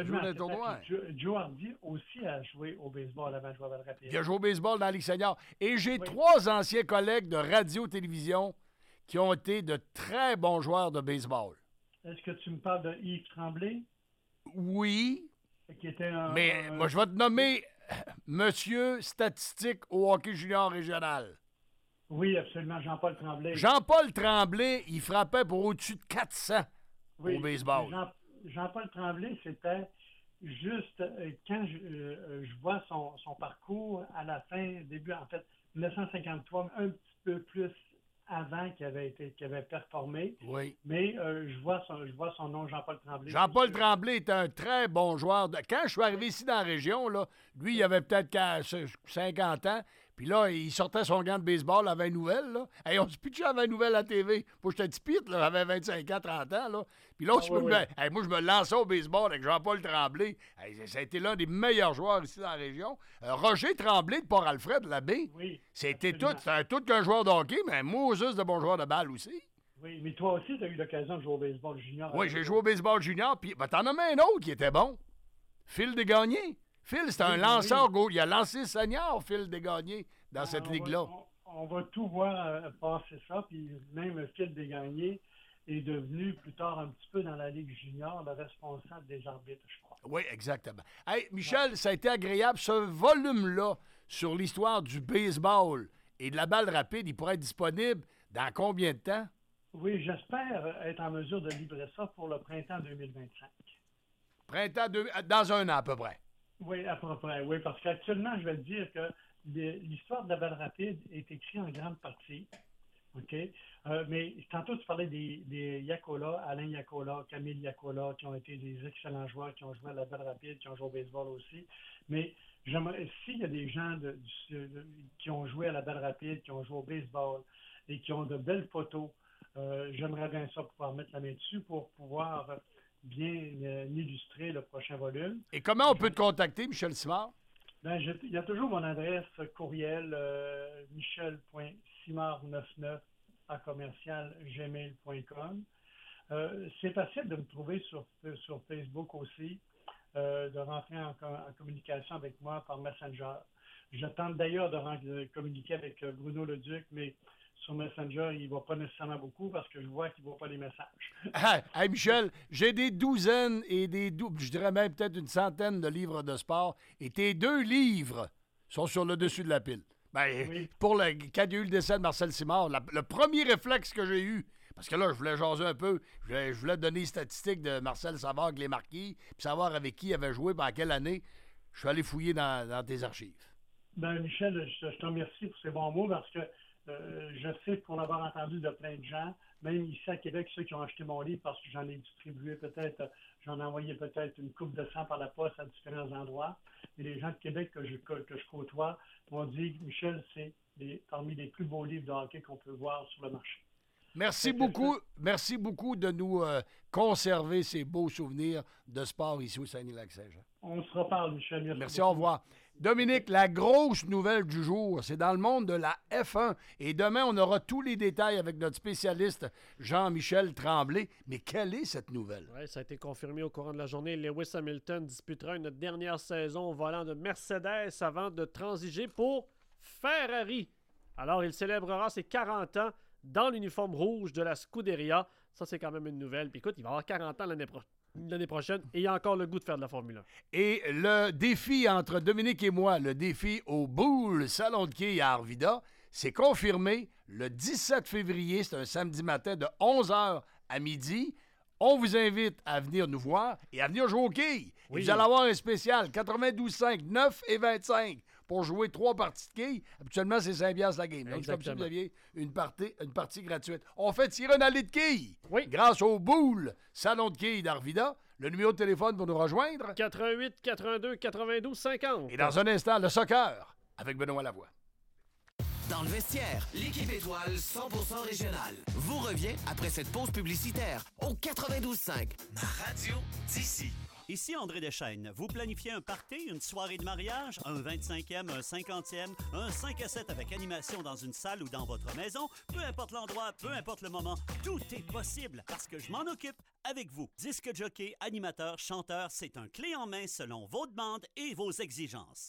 Joe Hardy aussi a joué au baseball avant de jouer à balle rapide. Il a joué au baseball dans la Ligue senior. Et j'ai 3 anciens collègues de radio-télévision qui ont été de très bons joueurs de baseball. Est-ce que tu me parles de Yves Tremblay? Oui. Qui était moi, je vais te nommer Monsieur Statistique au hockey junior régional. Oui, absolument, Jean-Paul Tremblay. Jean-Paul Tremblay, il frappait pour au-dessus de 400 au baseball. Jean-Paul Tremblay, c'était juste quand je vois son parcours à la fin, début, en fait, 1953, un petit peu plus avant qu'il avait performé. Oui. Mais je vois son nom, Jean-Paul Tremblay. Jean-Paul Tremblay est un très bon joueur. Quand je suis arrivé ici dans la région, là, lui, il avait peut-être 50 ans. Puis là, il sortait son gant de baseball à 20 nouvelles. Là. Hey, on se pitchait à 20 nouvelles à la TV. Moi, j'étais petit pite, là, j'avais 25 ans, 30 ans. Là. Puis là, moi, je me lançais au baseball avec Jean-Paul Tremblay. Hey, ça a été l'un des meilleurs joueurs ici dans la région. Roger Tremblay de Port-Alfred, l'abbé. Oui. C'était tout qu'un joueur de hockey, mais Moses de bon joueur de balle aussi. Oui, mais toi aussi, tu as eu l'occasion de jouer au baseball junior. Oui, j'ai joué au baseball junior. Puis t'en as même un autre qui était bon. Phil Desgagnés. Phil, c'était un lanceur. Il a lancé senior, Phil Desgagnés, dans cette ligue-là. On va tout voir passer ça. Puis même Phil Desgagnés est devenu plus tard un petit peu dans la Ligue junior le responsable des arbitres, je crois. Oui, exactement. Hey, Michel, ça a été agréable. Ce volume-là sur l'histoire du baseball et de la balle rapide, il pourrait être disponible dans combien de temps? Oui, j'espère être en mesure de livrer ça pour le printemps 2025. Dans un an à peu près. Oui, à peu près, oui, parce qu'actuellement, je vais te dire que l'histoire de la balle rapide est écrite en grande partie. OK? Mais tantôt, tu parlais des Yakola, Alain Yakola, Camille Yakola, qui ont été des excellents joueurs, qui ont joué à la balle rapide, qui ont joué au baseball aussi. Mais s'il y a des gens qui ont joué à la balle rapide, qui ont joué au baseball et qui ont de belles photos, j'aimerais bien ça pouvoir mettre la main dessus pour pouvoir bien illustrer le prochain volume. Et comment on peut te contacter, Michel Simard? Ben, il y a toujours mon adresse courriel, michel.simard99@gmail.com. C'est facile de me trouver sur Facebook aussi, de rentrer en communication avec moi par Messenger. Je tente d'ailleurs de communiquer avec Bruno Leduc, mais sur Messenger, il ne va pas nécessairement beaucoup parce que je vois qu'il ne voit pas les messages. Hey Michel, j'ai des douzaines et je dirais même peut-être une centaine de livres de sport et tes 2 livres sont sur le dessus de la pile. Ben, oui. Quand il y a eu le décès de Marcel Simard, le premier réflexe que j'ai eu, parce que là, je voulais jaser un peu, je voulais donner les statistiques de Marcel Savard avec les Marquis, puis savoir avec qui il avait joué, pendant quelle année, je suis allé fouiller dans tes archives. Ben Michel, je te remercie pour ces bons mots parce que je sais, pour l'avoir entendu de plein de gens, même ici à Québec, ceux qui ont acheté mon livre, parce que j'en ai distribué j'en ai envoyé peut-être une coupe de 100 par la poste à différents endroits. Et les gens de Québec que je côtoie m'ont dit, Michel, c'est parmi les plus beaux livres de hockey qu'on peut voir sur le marché. Merci beaucoup de nous conserver ces beaux souvenirs de sport ici au Saguenay-Lac-Saint-Jean. On se reparle, Michel. Merci, au revoir. Dominique, la grosse nouvelle du jour, c'est dans le monde de la F1. Et demain, on aura tous les détails avec notre spécialiste Jean-Michel Tremblay. Mais quelle est cette nouvelle? Oui, ça a été confirmé au courant de la journée. Lewis Hamilton disputera une dernière saison au volant de Mercedes avant de transiger pour Ferrari. Alors, il célébrera ses 40 ans dans l'uniforme rouge de la Scuderia. Ça, c'est quand même une nouvelle. Puis écoute, il va avoir 40 ans l'année prochaine et il a encore le goût de faire de la Formule 1. Et le défi entre Dominique et moi, le défi au Boule Salon de quilles à Arvida, c'est confirmé le 17 février, c'est un samedi matin de 11h à midi. On vous invite à venir nous voir et à venir jouer aux quilles. Oui. Vous allez avoir un spécial 92,5, 9 et 25 pour jouer 3 parties de quilles. Habituellement, c'est 5$ la game. Donc, c'est comme si vous aviez une partie gratuite. On fait tirer une allée de quilles grâce au Boule Salon de quilles d'Arvida. Le numéro de téléphone pour nous rejoindre? 88 82 92 50. Et dans un instant, le soccer avec Benoît Lavoie. Dans le vestiaire, l'équipe étoile 100% régionale vous revient après cette pause publicitaire au 92.5. Ma radio d'ici. Ici André Deschênes. Vous planifiez un party, une soirée de mariage, un 25e, un 50e, un 5 à 7 avec animation dans une salle ou dans votre maison. Peu importe l'endroit, peu importe le moment, tout est possible parce que je m'en occupe avec vous. Disque jockey, animateur, chanteur, c'est un clé en main selon vos demandes et vos exigences.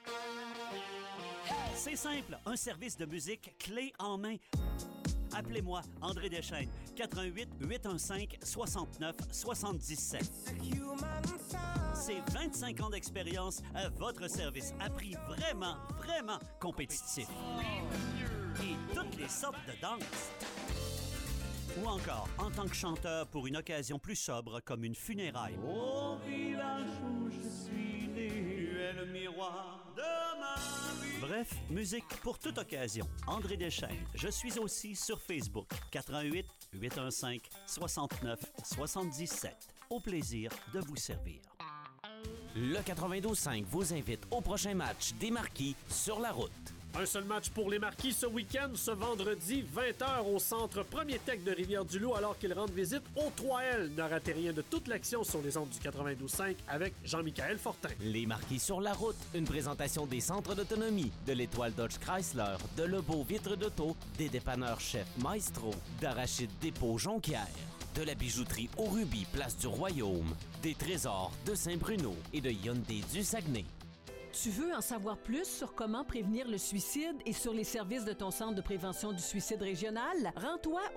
C'est simple, un service de musique clé en main. Appelez-moi André Deschênes, 88 815 69 77. C'est 25 ans d'expérience à votre service à prix vraiment, vraiment compétitif. Et toutes les sortes de danses. Ou encore, en tant que chanteur pour une occasion plus sobre comme une funéraille. Au village où je suis né, tu es le miroir de ma vie. Bref, musique pour toute occasion. André Deschênes. Je suis aussi sur Facebook. 88 815 69 77. Au plaisir de vous servir. Le 92.5 vous invite au prochain match des Marquis sur la route. Un seul match pour les Marquis ce week-end, ce vendredi, 20h au centre Premier Tech de Rivière-du-Loup, alors qu'ils rendent visite au 3L. Ne ratez rien de toute l'action sur les ondes du 92.5 avec Jean-Michael Fortin. Les Marquis sur la route, une présentation des centres d'autonomie, de l'Étoile Dodge Chrysler, de Lebeau Vitre d'Auto, des dépanneurs Chef Maestro, d'Arachide Dépôt Jonquière, de la bijouterie au Rubis, place du Royaume, des Trésors de Saint-Bruno et de Hyundai du Saguenay. Tu veux en savoir plus sur comment prévenir le suicide et sur les services de ton centre de prévention du suicide régional? Rends-toi au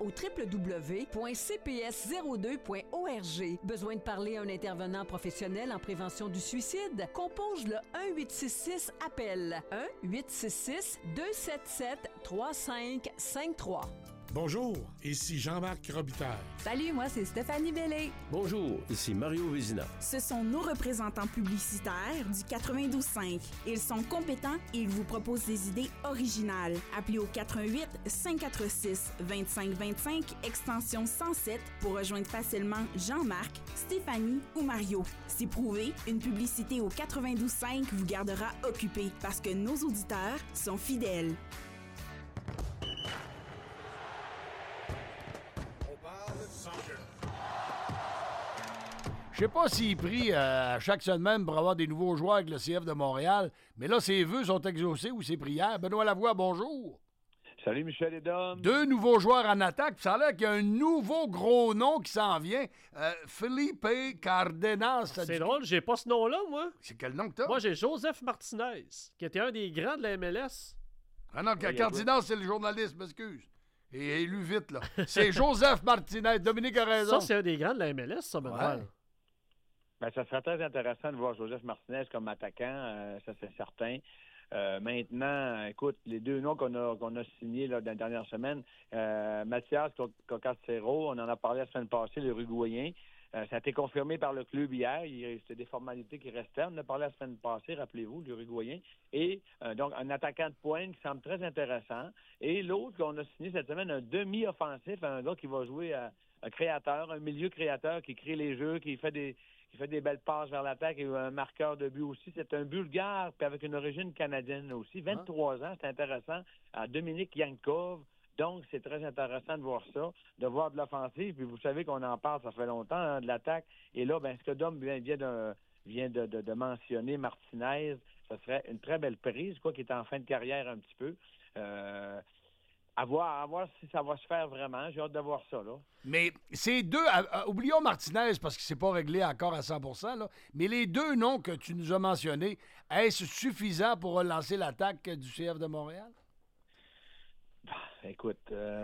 www.cps02.org. Besoin de parler à un intervenant professionnel en prévention du suicide? Compose le 1-866-APPEL. 1-866-277-3553. Bonjour, ici Jean-Marc Robitaille. Salut, moi c'est Stéphanie Bellé. Bonjour, ici Mario Vézina. Ce sont nos représentants publicitaires du 92.5. Ils sont compétents et ils vous proposent des idées originales. Appelez au 88-546-2525, extension 107 pour rejoindre facilement Jean-Marc, Stéphanie ou Mario. C'est prouvé, une publicité au 92.5 vous gardera occupé parce que nos auditeurs sont fidèles. Je sais pas s'il prie à chaque semaine pour avoir des nouveaux joueurs avec le CF de Montréal, mais là, ses vœux sont exaucés ou ses prières. Benoît Lavoie, bonjour. Salut Michel et Dom. 2 nouveaux joueurs en attaque. Puis ça a l'air qu'il y a un nouveau gros nom qui s'en vient. Felipe Cardenas. C'est drôle, j'ai pas ce nom-là, moi. C'est quel nom que t'as? Moi, j'ai Joseph Martinez, qui était un des grands de la MLS. Ah non, Cardenas, c'est le journaliste, m'excuse. Et élu vite, là. C'est Joseph Martinez. Dominique a raison. Ça, c'est un des grands de la MLS, ça, Benoît. Ouais. Ben, ça serait très intéressant de voir Joseph Martinez comme attaquant, ça c'est certain. Maintenant, écoute, les 2 noms qu'on a signés là, dans la dernière semaine, Mathias Cocacero, on en a parlé la semaine passée, l'Uruguayen. Ça a été confirmé par le club hier. C'était des formalités qui restaient. On en a parlé la semaine passée, rappelez-vous, l'Uruguayen. Et donc, un attaquant de pointe qui semble très intéressant. Et l'autre qu'on a signé cette semaine, un demi-offensif, un gars qui va jouer un créateur, un milieu créateur qui crée les jeux, qui fait des belles passes vers l'attaque et un marqueur de but aussi. C'est un Bulgare, puis avec une origine canadienne aussi. 23 ans, c'est intéressant. Dominique Yankov. Donc, c'est très intéressant de voir ça, de voir de l'offensive. Puis vous savez qu'on en parle, ça fait longtemps, hein, de l'attaque. Et là, ce que Dom vient de mentionner, Martinez, ça serait une très belle prise, quoi, qui est en fin de carrière un petit peu. À voir si ça va se faire vraiment. J'ai hâte de voir ça, là. Mais ces deux... oublions Martinez, parce que c'est pas réglé encore à 100%, là, mais les 2 noms que tu nous as mentionnés, est-ce suffisant pour relancer l'attaque du CF de Montréal? Écoute,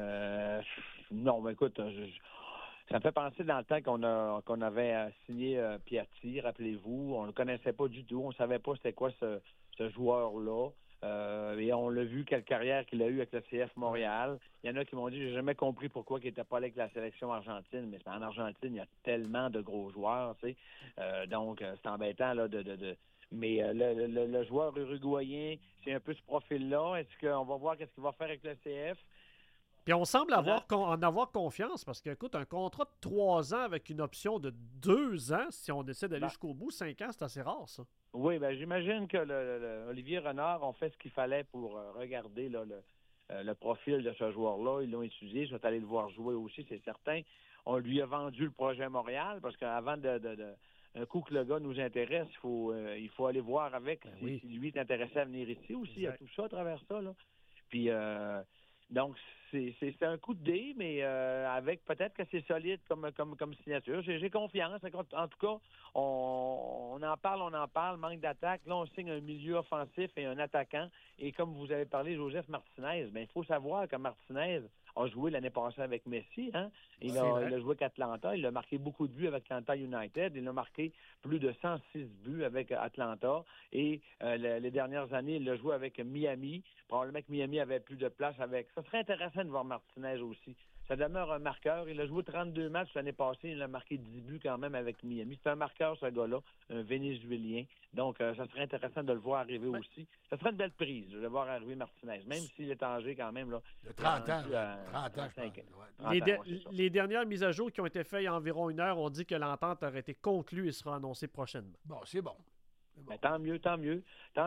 non, écoute, ça me fait penser dans le temps qu'on avait signé Piatti, rappelez-vous. On ne le connaissait pas du tout. On ne savait pas c'était quoi ce joueur-là. Et on l'a vu, quelle carrière qu'il a eue avec le CF Montréal. Il y en a qui m'ont dit, j'ai jamais compris pourquoi il n'était pas allé avec la sélection argentine. Mais en Argentine, il y a tellement de gros joueurs, tu sais. Donc, c'est embêtant, là, Mais le joueur uruguayen, c'est un peu ce profil-là. Est-ce qu'on va voir qu'est-ce qu'il va faire avec le CF? Puis on semble en avoir confiance parce qu'écoute, un contrat de 3 ans avec une option de 2 ans, si on décide d'aller jusqu'au bout, 5 ans, c'est assez rare, ça. Oui, j'imagine que Olivier Renard a fait ce qu'il fallait pour regarder là, le profil de ce joueur-là. Ils l'ont étudié, ils sont allés le voir jouer aussi, c'est certain. On lui a vendu le projet Montréal parce qu'avant un coup que le gars nous intéresse, il faut aller voir avec si lui est intéressé à venir ici aussi. Il y a tout ça à travers ça, là. Puis donc c'est un coup de dé, mais avec peut-être que c'est solide comme signature. J'ai confiance. En tout cas, on en parle, manque d'attaque. Là, on signe un milieu offensif et un attaquant. Et comme vous avez parlé, Joseph Martinez, il faut savoir que Martinez a joué l'année passée avec Messi. Hein? Il a joué avec Atlanta. Il a marqué beaucoup de buts avec Atlanta United. Il a marqué plus de 106 buts avec Atlanta. Et les dernières années, il a joué avec Miami. Probablement que Miami avait plus de place avec. Ça serait intéressant de voir Martinez aussi. Ça demeure un marqueur. Il a joué 32 matchs l'année passée. Il a marqué 10 buts quand même avec Miami. C'est un marqueur, ce gars-là, un Vénézuélien. Donc, ça serait intéressant de le voir arriver aussi. Ça serait une belle prise de le voir arriver Martinez, même s'il est âgé quand même. Là, de 30 ans. 30 ans, les dernières mises à jour qui ont été faites il y a environ 1 heure ont dit que l'entente aurait été conclue et sera annoncée prochainement. Bon, c'est bon. Ben, tant mieux.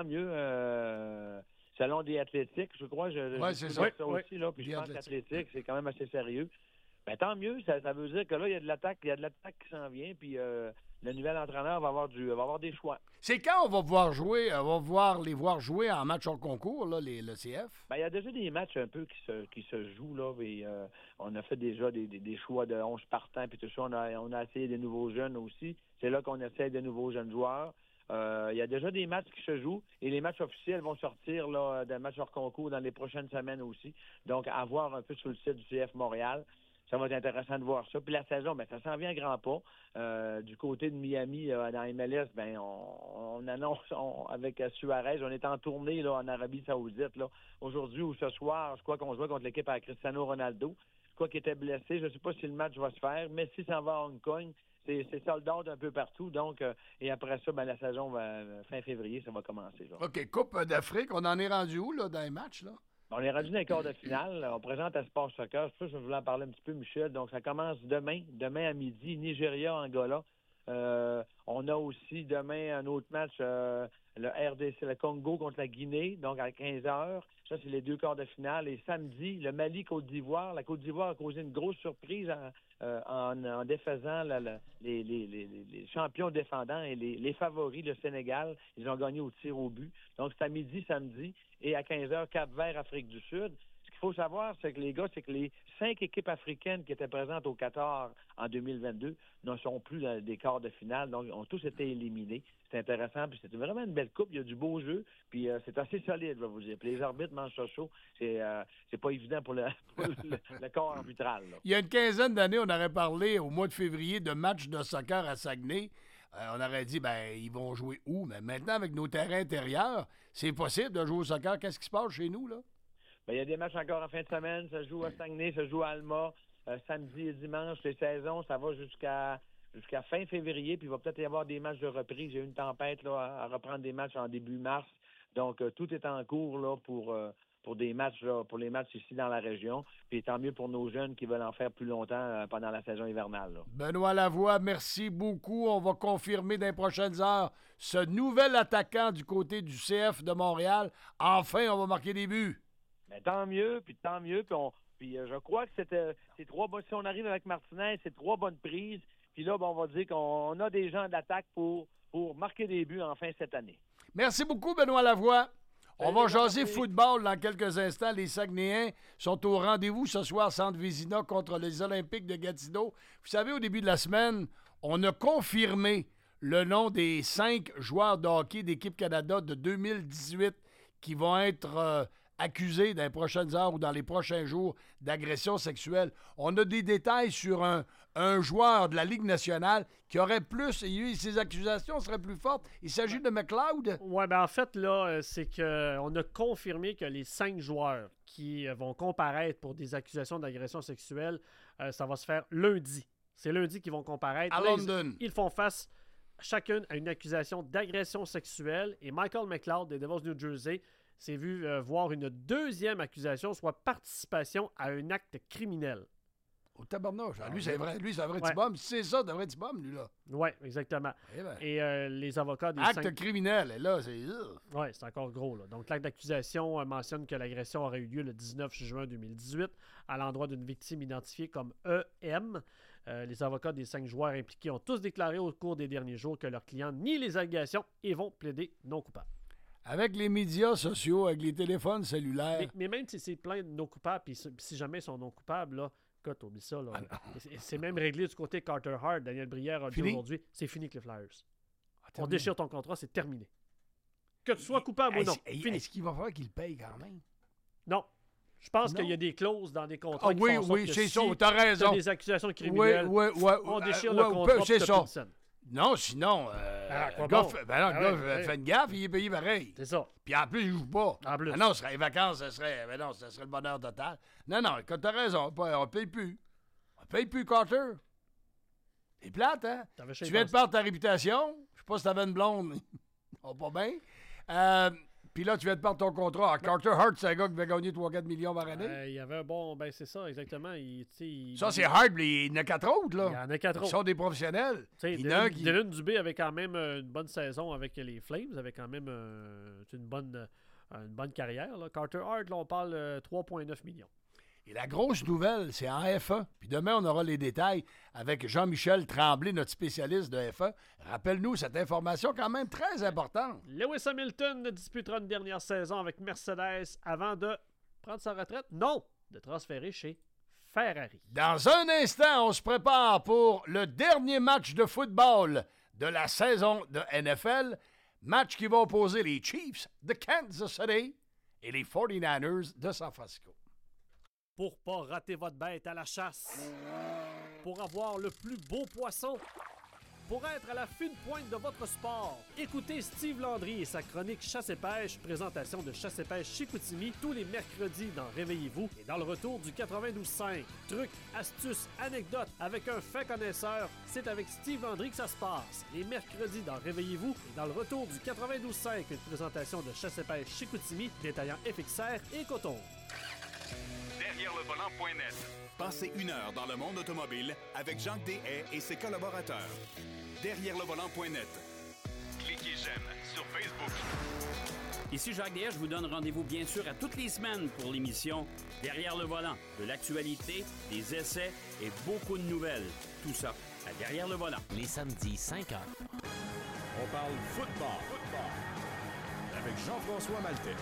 Salon des athlétiques, je crois. C'est ça. Aussi, là, puis je pense qu'athlétique, c'est quand même assez sérieux. Ben, tant mieux, ça veut dire que là, il y a de l'attaque qui s'en vient, puis le nouvel entraîneur va avoir des choix. C'est quand on va pouvoir jouer, les voir jouer en match hors concours, là, le CF? Ben, il y a déjà des matchs un peu qui se jouent, là, et on a fait déjà des choix de 11 partants, puis tout ça, on a essayé des nouveaux jeunes aussi. C'est là qu'on essaie de nouveaux jeunes joueurs. Il y a déjà des matchs qui se jouent et les matchs officiels vont sortir là, des matchs hors concours dans les prochaines semaines aussi. Donc, à voir un peu sur le site du CF Montréal. Ça va être intéressant de voir ça. Puis la saison, ben ça s'en vient à grands pas. Du côté de Miami, dans MLS, ben on annonce avec Suarez, on est en tournée là, en Arabie Saoudite. Là. Aujourd'hui ou ce soir, je crois qu'on joue contre l'équipe à Cristiano Ronaldo. Je crois qu'il était blessé. Je ne sais pas si le match va se faire, mais si ça va à Hong Kong, c'est sold out un peu partout. Donc, et après ça, ben la saison, fin février, ça va commencer. Là. OK, Coupe d'Afrique, on en est rendu où là, dans les matchs, là? On est rendu dans les quarts de finale. On présente à Sport Soccer. C'est ça que je voulais en parler un petit peu, Michel. Donc, ça commence demain à midi, Nigeria-Angola. On a aussi demain un autre match, le RDC, le Congo contre la Guinée, donc à 15h. Ça, c'est les 2 quarts de finale. Et samedi, le Mali-Côte d'Ivoire. La Côte d'Ivoire a causé une grosse surprise en défaisant les champions défendants et les favoris, le Sénégal. Ils ont gagné au tir au but. Donc, c'est à midi, samedi. Et à 15h, Cap-Vert, Afrique du Sud. Ce qu'il faut savoir, c'est que les 5 équipes africaines qui étaient présentes au Qatar en 2022 ne sont plus dans des quarts de finale. Donc, ils ont tous été éliminés. C'est intéressant. Puis c'était vraiment une belle coupe. Il y a du beau jeu. Puis c'est assez solide, je vais vous dire. Puis les arbitres mangent ça chaud. C'est pas évident pour le corps arbitral. Là. Il y a une quinzaine d'années, on aurait parlé au mois de février de matchs de soccer à Saguenay. On aurait dit, ils vont jouer où? Mais maintenant, avec nos terrains intérieurs, c'est possible de jouer au soccer. Qu'est-ce qui se passe chez nous, là? Il y a des matchs encore en fin de semaine. Ça joue à Saguenay, ça joue à Alma. Samedi et dimanche, les saisons, ça va jusqu'à fin février. Puis il va peut-être y avoir des matchs de reprise. Il y a eu une tempête là, à reprendre des matchs en début mars. Donc, tout est en cours là, pour des matchs, là, pour les matchs ici dans la région. Puis tant mieux pour nos jeunes qui veulent en faire plus longtemps pendant la saison hivernale. Là. Benoît Lavoie, merci beaucoup. On va confirmer dans les prochaines heures ce nouvel attaquant du côté du CF de Montréal. Enfin, on va marquer des buts. Mais tant mieux. Puis je crois que c'est 3 bonnes. Si on arrive avec Martinez, c'est 3 bonnes prises. Puis là, on va dire qu'on a des gens d'attaque pour marquer des buts enfin cette année. Merci beaucoup, Benoît Lavoie. On va jaser football dans quelques instants. Les Saguenayens sont au rendez-vous ce soir, Centre Vézina contre les Olympiques de Gatineau. Vous savez, au début de la semaine, on a confirmé le nom des 5 joueurs de hockey d'Équipe Canada de 2018 qui vont être accusés dans les prochaines heures ou dans les prochains jours d'agression sexuelle. On a des détails sur un joueur de la Ligue nationale qui aurait plus, et ses accusations seraient plus fortes. Il s'agit de McLeod. Oui, en fait, là, c'est qu'on a confirmé que les 5 joueurs qui vont comparaître pour des accusations d'agression sexuelle, ça va se faire lundi. C'est lundi qu'ils vont comparaître. À London. Ils font face chacune à une accusation d'agression sexuelle. Et Michael McLeod des Devils New Jersey s'est vu voir une 2e accusation, soit participation à un acte criminel. Au tabarnouche. Lui, c'est vrai petit bum. C'est ça, de vrai petit bum, lui, là. Oui, exactement. Et les avocats des acte criminel, et là, c'est... Oui, c'est encore gros, là. Donc, l'acte d'accusation mentionne que l'agression aurait eu lieu le 19 juin 2018 à l'endroit d'une victime identifiée comme EM. Les avocats des 5 joueurs impliqués ont tous déclaré au cours des derniers jours que leurs clients nient les allégations et vont plaider non coupables. Avec les médias sociaux, avec les téléphones cellulaires... Mais même si c'est plein de non coupables, puis si jamais ils sont non coupables, là, écoute, oublie ça. Là. C'est même réglé du côté Carter Hart. Daniel Brière a dit aujourd'hui, c'est fini avec les Flyers. On déchire ton contrat, c'est terminé. Que tu sois coupable ou non, fini. Est-ce qu'il va falloir qu'il paye quand même? Non. Je pense qu'il y a des clauses dans des contrats qui font oui, c'est ça, t'as raison. T'as des accusations criminelles, on déchire le contrat c'est ça. Scène. Non, sinon, le gars fait une gaffe, il est payé pareil. C'est ça. Puis en plus, il joue pas. En plus. Non, les vacances, ça serait le bonheur total. Non, écoute, t'as raison, on paye plus. On paye plus, Carter. C'est plate, hein? Tu viens de perdre ta réputation. Je sais pas si t'avais une blonde. Pas bien. Puis là, tu viens de perdre ton contrat. Carter Hart, c'est un gars qui va gagner 3-4 millions par année. Il y avait un bon... c'est ça, exactement. Ça, c'est Hart, mais il y en a 4 autres, là. Il y en a 4 autres. Ils sont des professionnels. Dylan Dubé avait quand même une bonne saison avec les Flames, avait quand même une bonne carrière. Là. Carter Hart, là, on parle 3,9 millions. Et la grosse nouvelle, c'est en F1. Puis demain, on aura les détails avec Jean-Michel Tremblay, notre spécialiste de F1. Rappelle-nous cette information quand même très importante. Lewis Hamilton disputera une dernière saison avec Mercedes avant de prendre sa retraite. Non, de transférer chez Ferrari. Dans un instant, on se prépare pour le dernier match de football de la saison de NFL Match qui va opposer les Chiefs de Kansas City et les 49ers de San Francisco. Pour pas rater votre bête à la chasse, pour avoir le plus beau poisson, pour être à la fine pointe de votre sport, écoutez Steve Landry et sa chronique Chasse et pêche, présentation de Chasse et pêche Chicoutimi tous les mercredis dans Réveillez-vous et dans le retour du 92.5. Trucs, astuces, anecdotes avec un fin connaisseur, c'est avec Steve Landry que ça se passe. Les mercredis dans Réveillez-vous et dans le retour du 92.5, une présentation de Chasse et pêche Chicoutimi, détaillant FXR et coton. Derrière le volant.net. Passez 1 heure dans le monde automobile avec Jacques Deshaies et ses collaborateurs. Derrière le volant.net. Cliquez j'aime sur Facebook. Ici Jacques Deshaies, je vous donne rendez-vous bien sûr à toutes les semaines pour l'émission Derrière le volant. De l'actualité, des essais et beaucoup de nouvelles. Tout ça à Derrière le volant. Les samedis 5h. On parle football. Avec Jean-François Maltais.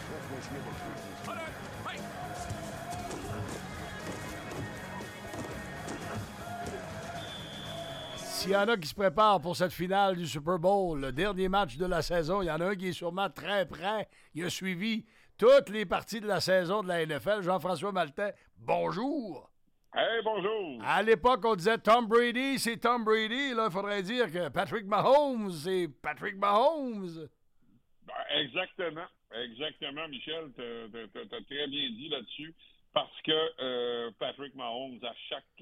S'il y en a qui se préparent pour cette finale du Super Bowl, le dernier match de la saison, il y en a un qui est sûrement très près. Il a suivi toutes les parties de la saison de la NFL. Jean-François Maltais, bonjour! Hey, bonjour! À l'époque, on disait Tom Brady, c'est Tom Brady. Là, il faudrait dire que Patrick Mahomes, c'est Patrick Mahomes. Exactement. Exactement, Michel. T'as très bien dit là-dessus. Parce que Patrick Mahomes, à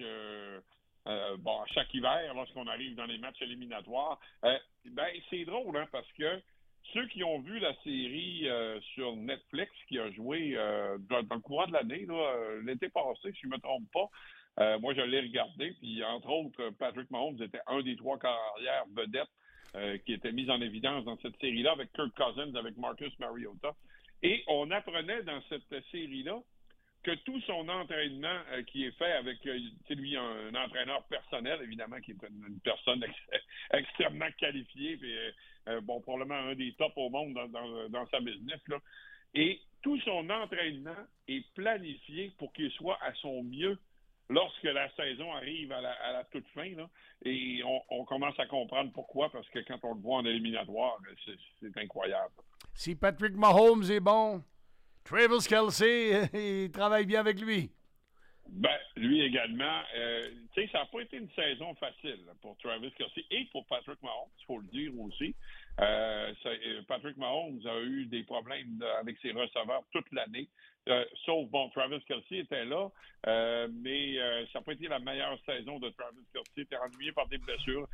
chaque hiver, lorsqu'on arrive dans les matchs éliminatoires, c'est drôle, hein, parce que ceux qui ont vu la série sur Netflix qui a joué dans le courant de l'année, l'été passé, si je ne me trompe pas, moi je l'ai regardé, puis entre autres, Patrick Mahomes était un des 3 carrières vedettes qui était mis en évidence dans cette série-là avec Kirk Cousins, avec Marcus Mariota. Et on apprenait dans cette série-là que tout son entraînement qui est fait avec, lui, un entraîneur personnel, évidemment, qui est une personne extrêmement qualifiée, puis, probablement un des tops au monde dans sa business, là. Et tout son entraînement est planifié pour qu'il soit à son mieux lorsque la saison arrive à la toute fin, là. Et on commence à comprendre pourquoi, parce que quand on le voit en éliminatoire, c'est incroyable. Si Patrick Mahomes est bon, Travis Kelce, il travaille bien avec lui. Lui également. Ça n'a pas été une saison facile pour Travis Kelce et pour Patrick Mahomes, il faut le dire aussi. Patrick Mahomes a eu des problèmes avec ses receveurs toute l'année. Sauf, Travis Kelce était là, mais ça n'a pas été la meilleure saison de Travis Kelce. Il était ennuyé par des blessures.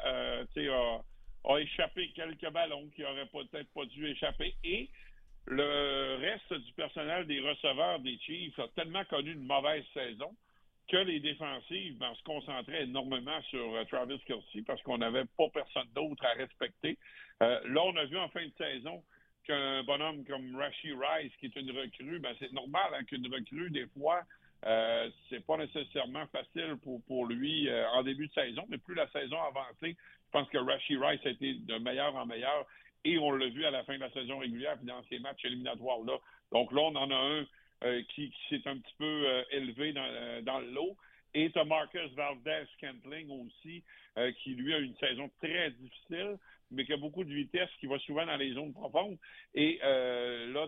A échappé quelques ballons qui n'auraient peut-être pas dû échapper. Et le reste du personnel des receveurs des Chiefs a tellement connu une mauvaise saison que les défensives se concentraient énormément sur Travis Kelce parce qu'on n'avait pas personne d'autre à respecter. Là, on a vu en fin de saison qu'un bonhomme comme Rashee Rice, qui est une recrue, c'est normal qu'une recrue, des fois, c'est pas nécessairement facile pour lui en début de saison, mais plus la saison avançait, je pense que Rashee Rice a été de meilleur en meilleur. Et on l'a vu à la fin de la saison régulière puis dans ces matchs éliminatoires-là. Donc là, on en a un qui s'est un petit peu élevé dans le lot. Et tu as Marcus Valdes-Scantling aussi, qui lui a une saison très difficile, mais qui a beaucoup de vitesse, qui va souvent dans les zones profondes. Et là,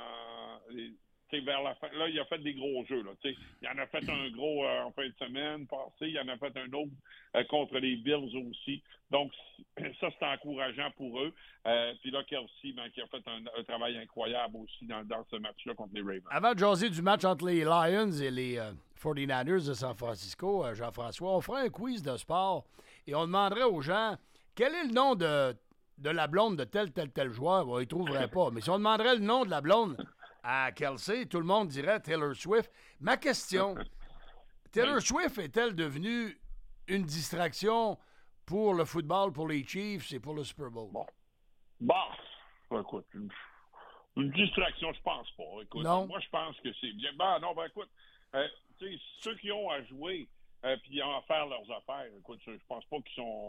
vers la fin, là, il a fait des gros jeux. Là, il en a fait un gros en fin de semaine passée. Il en a fait un autre contre les Bills aussi. Donc, ça, c'est encourageant pour eux. Puis là, Kelce, qui a fait un travail incroyable aussi dans ce match-là contre les Ravens. Avant de jaser du match entre les Lions et les 49ers de San Francisco, Jean-François, on ferait un quiz de sport et on demanderait aux gens quel est le nom de la blonde de tel joueur. Bon, ils ne trouveraient pas. Mais si on demanderait le nom de la blonde à Kelce, tout le monde dirait Taylor Swift. Ma question, Taylor Swift est-elle devenue une distraction pour le football, pour les Chiefs et pour le Super Bowl? Écoute, une distraction, je pense pas. Écoute, non? Moi, je pense que c'est bien. Écoute, ceux qui ont à jouer puis à faire leurs affaires, écoute, je pense pas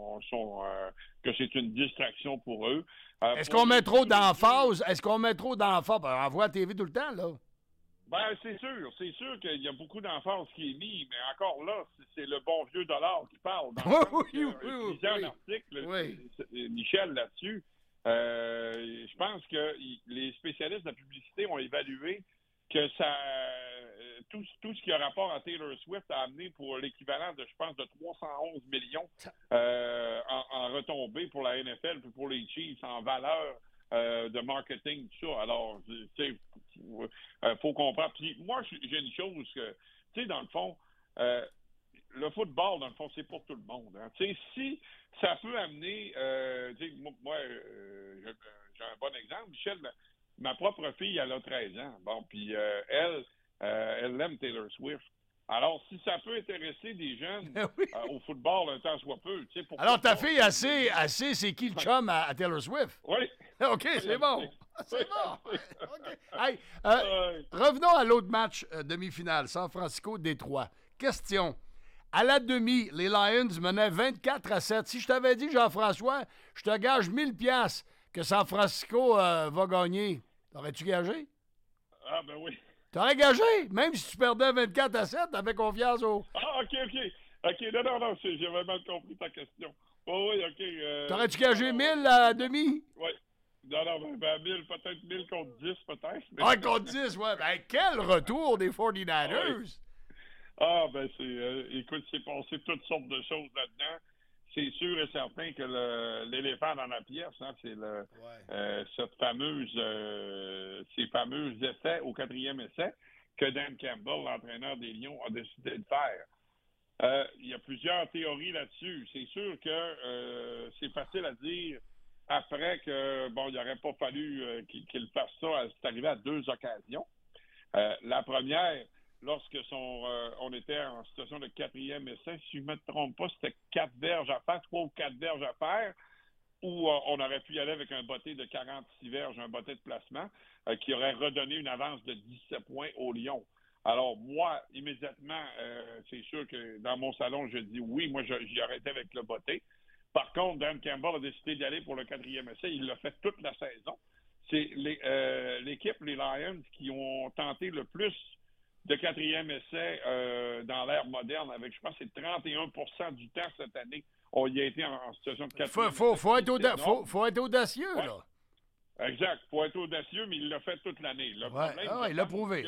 que c'est une distraction pour eux. Est-ce qu'on met trop d'emphase? On voit à la TV tout le temps, là. C'est sûr qu'il y a beaucoup d'emphase qui est mis, mais encore là, c'est le bon vieux dollar qui parle. Dans un article, Michel, là-dessus, Je pense que les spécialistes de la publicité ont évalué que tout ce qui a rapport à Taylor Swift a amené pour l'équivalent de, je pense, de 311 millions en retombées pour la NFL et pour les Chiefs en valeur de marketing, tout ça. Alors, tu sais, faut comprendre. Puis moi, j'ai une chose que, tu sais, dans le fond, le football, dans le fond, c'est pour tout le monde. Hein. Tu sais, si ça peut amener, tu sais, moi, j'ai un bon exemple. Michel, ma propre fille, elle a 13 ans. Bon, puis elle aime Taylor Swift. Alors, si ça peut intéresser des jeunes au football un temps soit peu, tu sais, pourquoi Alors, ta pas? fille, assez, c'est qui le chum à Taylor Swift? Oui. OK, c'est bon. C'est bon. OK. Hey, revenons à l'autre match demi-finale, San Francisco-Détroit. Question. À la demi, les Lions menaient 24-7. Si je t'avais dit, Jean-François, je te gage 1000$ que San Francisco va gagner, t'aurais-tu gagé? Ah, ben oui. T'aurais gagé, même si tu perdais 24-7, t'avais confiance au... Ah, OK. Non, j'avais mal compris ta question. Oh, oui, OK. T'aurais-tu gagé 1000 à la demi? Oui. Non, ben 1000, peut-être 1000 contre 10, peut-être. Mais... Ah, contre 10, ouais. Ben, quel retour des 49ers! Ah, ben, écoute, c'est passé toutes sortes de choses là-dedans. C'est sûr et certain que l'éléphant dans la pièce, hein, c'est ces fameux essais au 4e essai que Dan Campbell, l'entraîneur des Lions, a décidé de faire. Il y a plusieurs théories là-dessus. C'est sûr que c'est facile à dire après que, bon, il n'aurait pas fallu qu'il fasse ça. C'est arrivé à 2 occasions. La première, lorsque on était en situation de 4e essai, si je ne me trompe pas, c'était 4 verges à faire, 3 ou 4 verges à faire, où on aurait pu y aller avec un botté de 46 verges, un botté de placement, qui aurait redonné une avance de 17 points aux Lions. Alors, moi, immédiatement, c'est sûr que dans mon salon, je dis oui, moi, j'y aurais été avec le botté. Par contre, Dan Campbell a décidé d'y aller pour le 4e essai. Il l'a fait toute la saison. C'est l'équipe, les Lions, qui ont tenté le plus de 4e essai dans l'ère moderne, avec, je pense, c'est 31% du temps cette année, on y a été en situation de 4e essai. Faut être audacieux, ouais. là. Exact. Faut être audacieux, mais il l'a fait toute l'année. Le problème, il l'a prouvé.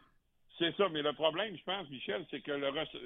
C'est ça, mais le problème, je pense, Michel, c'est que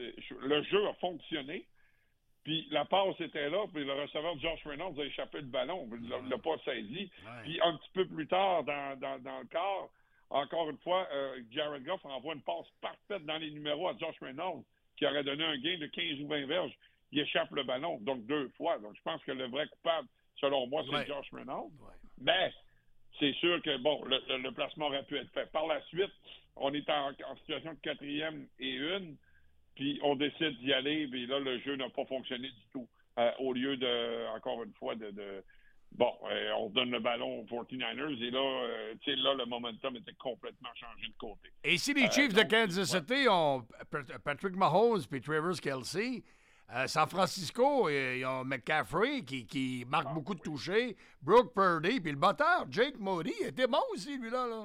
le jeu a fonctionné, puis la passe était là, puis le receveur Josh Reynolds a échappé le ballon, il ne l'a pas saisi. Puis un petit peu plus tard, dans le quart, encore une fois, Jared Goff envoie une passe parfaite dans les numéros à Josh Reynolds, qui aurait donné un gain de 15 ou 20 verges. Il échappe le ballon, donc 2 fois. Donc, je pense que le vrai coupable, selon moi, c'est Josh Reynolds. Mais c'est sûr que, bon, le placement aurait pu être fait. Par la suite, on est en situation de 4e et 1, puis on décide d'y aller, puis là, le jeu n'a pas fonctionné du tout. Au lieu de, encore une fois, bon, on donne le ballon aux 49ers, et là, tu sais, là, le momentum était complètement changé de côté. Et si les Chiefs de Kansas City ont Patrick Mahomes et Travis Kelce, San Francisco, ils ont McCaffrey qui marque beaucoup de touchés, Brooke Purdy, puis le batteur, Jake Moody, il était bon aussi, lui-là. Là.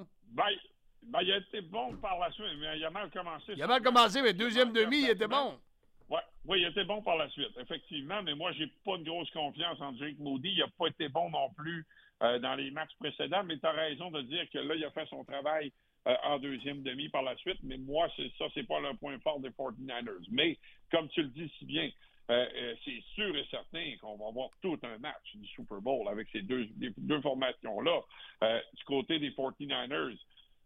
Ben, il a été bon par la suite, mais il a mal commencé. Il a mal commencé, mais deuxième demi, il était bon. Oui, il était bon par la suite, effectivement, mais moi, j'ai pas de grosse confiance en Jake Moody. Il n'a pas été bon non plus dans les matchs précédents, mais tu as raison de dire que là, il a fait son travail en deuxième demi par la suite, mais moi, c'est pas le point fort des 49ers. Mais, comme tu le dis si bien, c'est sûr et certain qu'on va avoir tout un match du Super Bowl avec ces deux formations-là. Du côté des 49ers,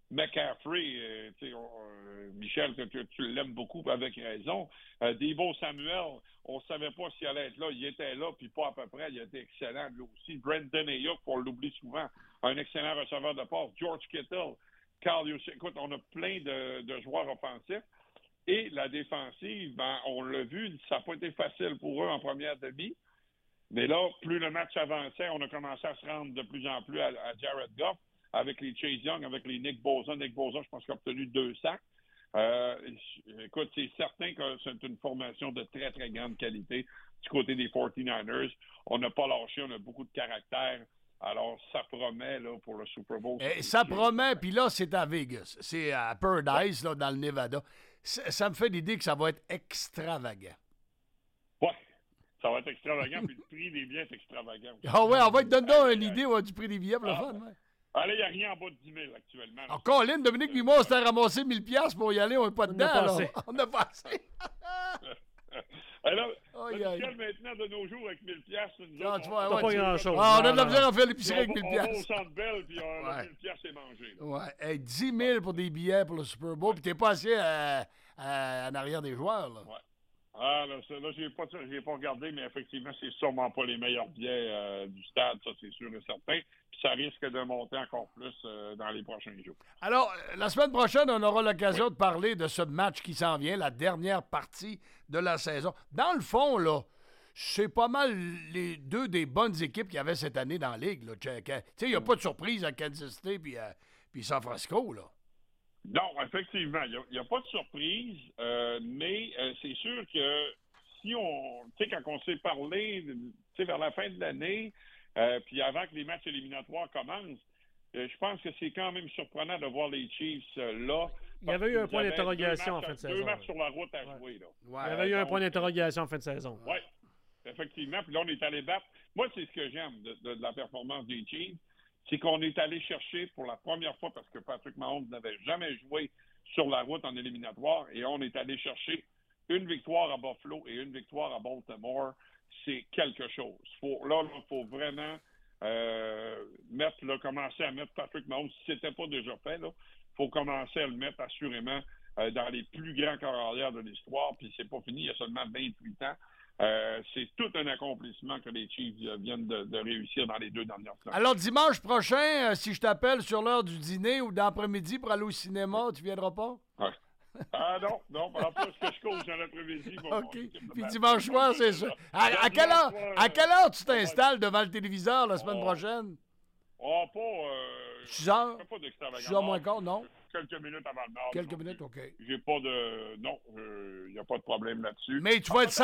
McCaffrey, Michel, tu l'aimes beaucoup avec raison. Deebo Samuel, on ne savait pas s'il allait être là. Il était là, puis pas à peu près. Il a été excellent, lui aussi. Brandon Ayuk, on l'oublie souvent, un excellent receveur de passe. George Kittle, Carl Yossi. Écoute, on a plein de joueurs offensifs. Et la défensive, ben, on l'a vu, ça n'a pas été facile pour eux en première demi. Mais là, plus le match avançait, on a commencé à se rendre de plus en plus à Jared Goff, avec les Chase Young, avec les Nick Bosa. Nick Bosa, je pense qu'il a obtenu 2 sacs. Écoute, c'est certain que c'est une formation de très, très grande qualité du côté des 49ers. On n'a pas lâché, on a beaucoup de caractère. Alors, ça promet là, pour le Super Bowl. Ça promet, puis là, c'est à Vegas. C'est à Paradise, là, dans le Nevada. Ça me fait l'idée que ça va être extravagant. Oui. Ça va être extravagant, puis le prix des billets est extravagant. Ah ouais, on va te donner une idée du prix des billets pour le fun. Ouais. Allez, il n'y a rien en bas de 10 000 actuellement. Alors, Colin, Dominique et moi, on s'était ramassé 1000 $, pour y aller, on n'est pas dedans. On a passé. Alors, maintenant, de nos jours, avec 1000 $, nous autres, on n'a pas grand-chose. On a de la misère à faire l'épicerie avec 1000 $. On va au Centre Bell, puis 1000 $, c'est mangé. Là. Ouais, hey, 10 000 pour des billets pour le Super Bowl, puis t'es pas assis en arrière des joueurs. Là. Ouais. Ah, là, j'ai pas regardé, mais effectivement, c'est sûrement pas les meilleurs billets du stade, ça, c'est sûr et certain. Puis ça risque de monter encore plus dans les prochains jours. Alors, la semaine prochaine, on aura l'occasion de parler de ce match qui s'en vient, la dernière partie de la saison. Dans le fond, là, c'est pas mal les deux des bonnes équipes qu'il y avait cette année dans la Ligue. Tu sais, il n'y a pas de surprise à Kansas City puis San Francisco, là. Non, effectivement, il n'y a pas de surprise, mais c'est sûr que si on, tu sais, quand on s'est parlé, tu sais, vers la fin de l'année, puis avant que les matchs éliminatoires commencent, je pense que c'est quand même surprenant de voir les Chiefs là. Il y avait eu un point d'interrogation en fin de saison. 2 matchs sur la route à jouer, là. Ouais, il y avait eu un point d'interrogation en fin de saison. Oui, effectivement, puis là, on est allé battre. Moi, c'est ce que j'aime de la performance des Chiefs. C'est qu'on est allé chercher pour la première fois, parce que Patrick Mahomes n'avait jamais joué sur la route en éliminatoire, et on est allé chercher une victoire à Buffalo et une victoire à Baltimore. C'est quelque chose. Il faut vraiment commencer à mettre Patrick Mahomes, si ce n'était pas déjà fait, il faut commencer à le mettre assurément dans les plus grands corps arrière de l'histoire, puis c'est pas fini, il y a seulement 28 ans. C'est tout un accomplissement que les Chiefs viennent de réussir dans les 2 dernières semaines. Alors, dimanche prochain, si je t'appelle sur l'heure du dîner ou d'après-midi pour aller au cinéma, tu viendras pas? Ouais. Ah non, pas plus que je coach dans l'après-midi. OK. Puis dimanche soir, c'est ça. À quelle heure tu t'installes devant le téléviseur la semaine prochaine? Oh, pas... 6 heures? Pas d'extravagance. 6 heures moins quart, non? Quelques minutes avant le nord. Quelques minutes, OK. J'ai pas de... Non, il n'y a pas de problème là-dessus. Mais tu vas être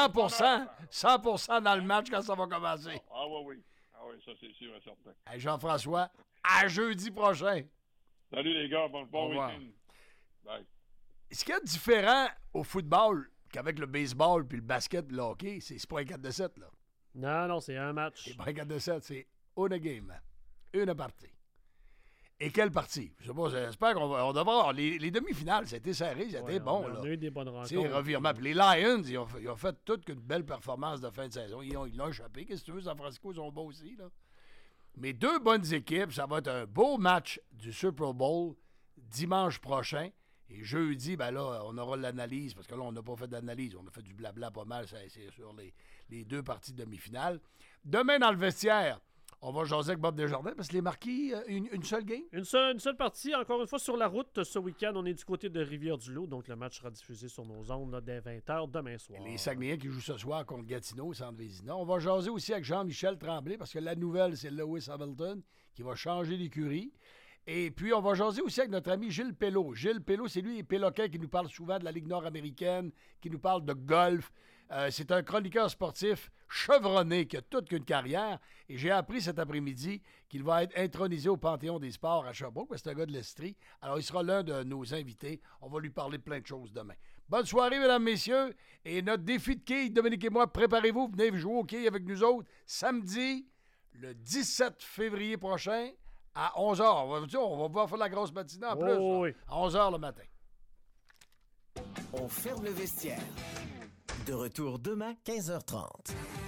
100% dans le match quand ça va commencer. Ah oui, ça c'est sûr et certain. Hey, Jean-François, à jeudi prochain. Salut les gars, bon week-end. Bye. Ce qu'il y a de différent au football qu'avec le baseball puis le basket et le hockey, c'est pas un 4-7, là. Non, c'est un match. C'est pas un 4-7, c'est une game. Une partie. Et quelle partie? Je sais pas, j'espère qu'on va avoir les demi-finales, c'était serré, c'était bon. On a eu des bonnes rencontres. C'est revirement. Puis les Lions, ils ont fait toute une belle performance de fin de saison. Ils l'ont échappé. Qu'est-ce que tu veux, San Francisco, ils sont beaux aussi, là. Mais 2 bonnes équipes, ça va être un beau match du Super Bowl dimanche prochain. Et jeudi, ben là, on aura l'analyse, parce que là, on n'a pas fait d'analyse. On a fait du blabla pas mal, c'est sur les 2 parties de demi-finale. Demain, dans le vestiaire, on va jaser avec Bob Desjardins, parce qu'il est marqué une seule game. Une seule partie, encore une fois, sur la route. Ce week-end, on est du côté de Rivière-du-Loup, donc le match sera diffusé sur nos ondes là, dès 20h demain soir. Les Saguenayens qui jouent ce soir contre Gatineau, Centre Vézina. On va jaser aussi avec Jean-Michel Tremblay, parce que la nouvelle, c'est Lewis Hamilton qui va changer d'écurie. Et puis, on va jaser aussi avec notre ami Gilles Pelot. Gilles Pelot, c'est lui, Péloquin, qui nous parle souvent de la Ligue nord-américaine, qui nous parle de golf. C'est un chroniqueur sportif chevronné qui a toute qu'une carrière. Et j'ai appris cet après-midi qu'il va être intronisé au Panthéon des sports à Sherbrooke, parce que c'est un gars de l'Estrie. Alors, il sera l'un de nos invités. On va lui parler de plein de choses demain. Bonne soirée, mesdames, messieurs. Et notre défi de quilles, Dominique et moi, préparez-vous. Venez jouer au quilles avec nous autres samedi, le 17 février prochain, à 11h. On va pouvoir faire la grosse matinée en plus. Oui. À 11h le matin. On ferme le vestiaire. De retour demain, 15h30.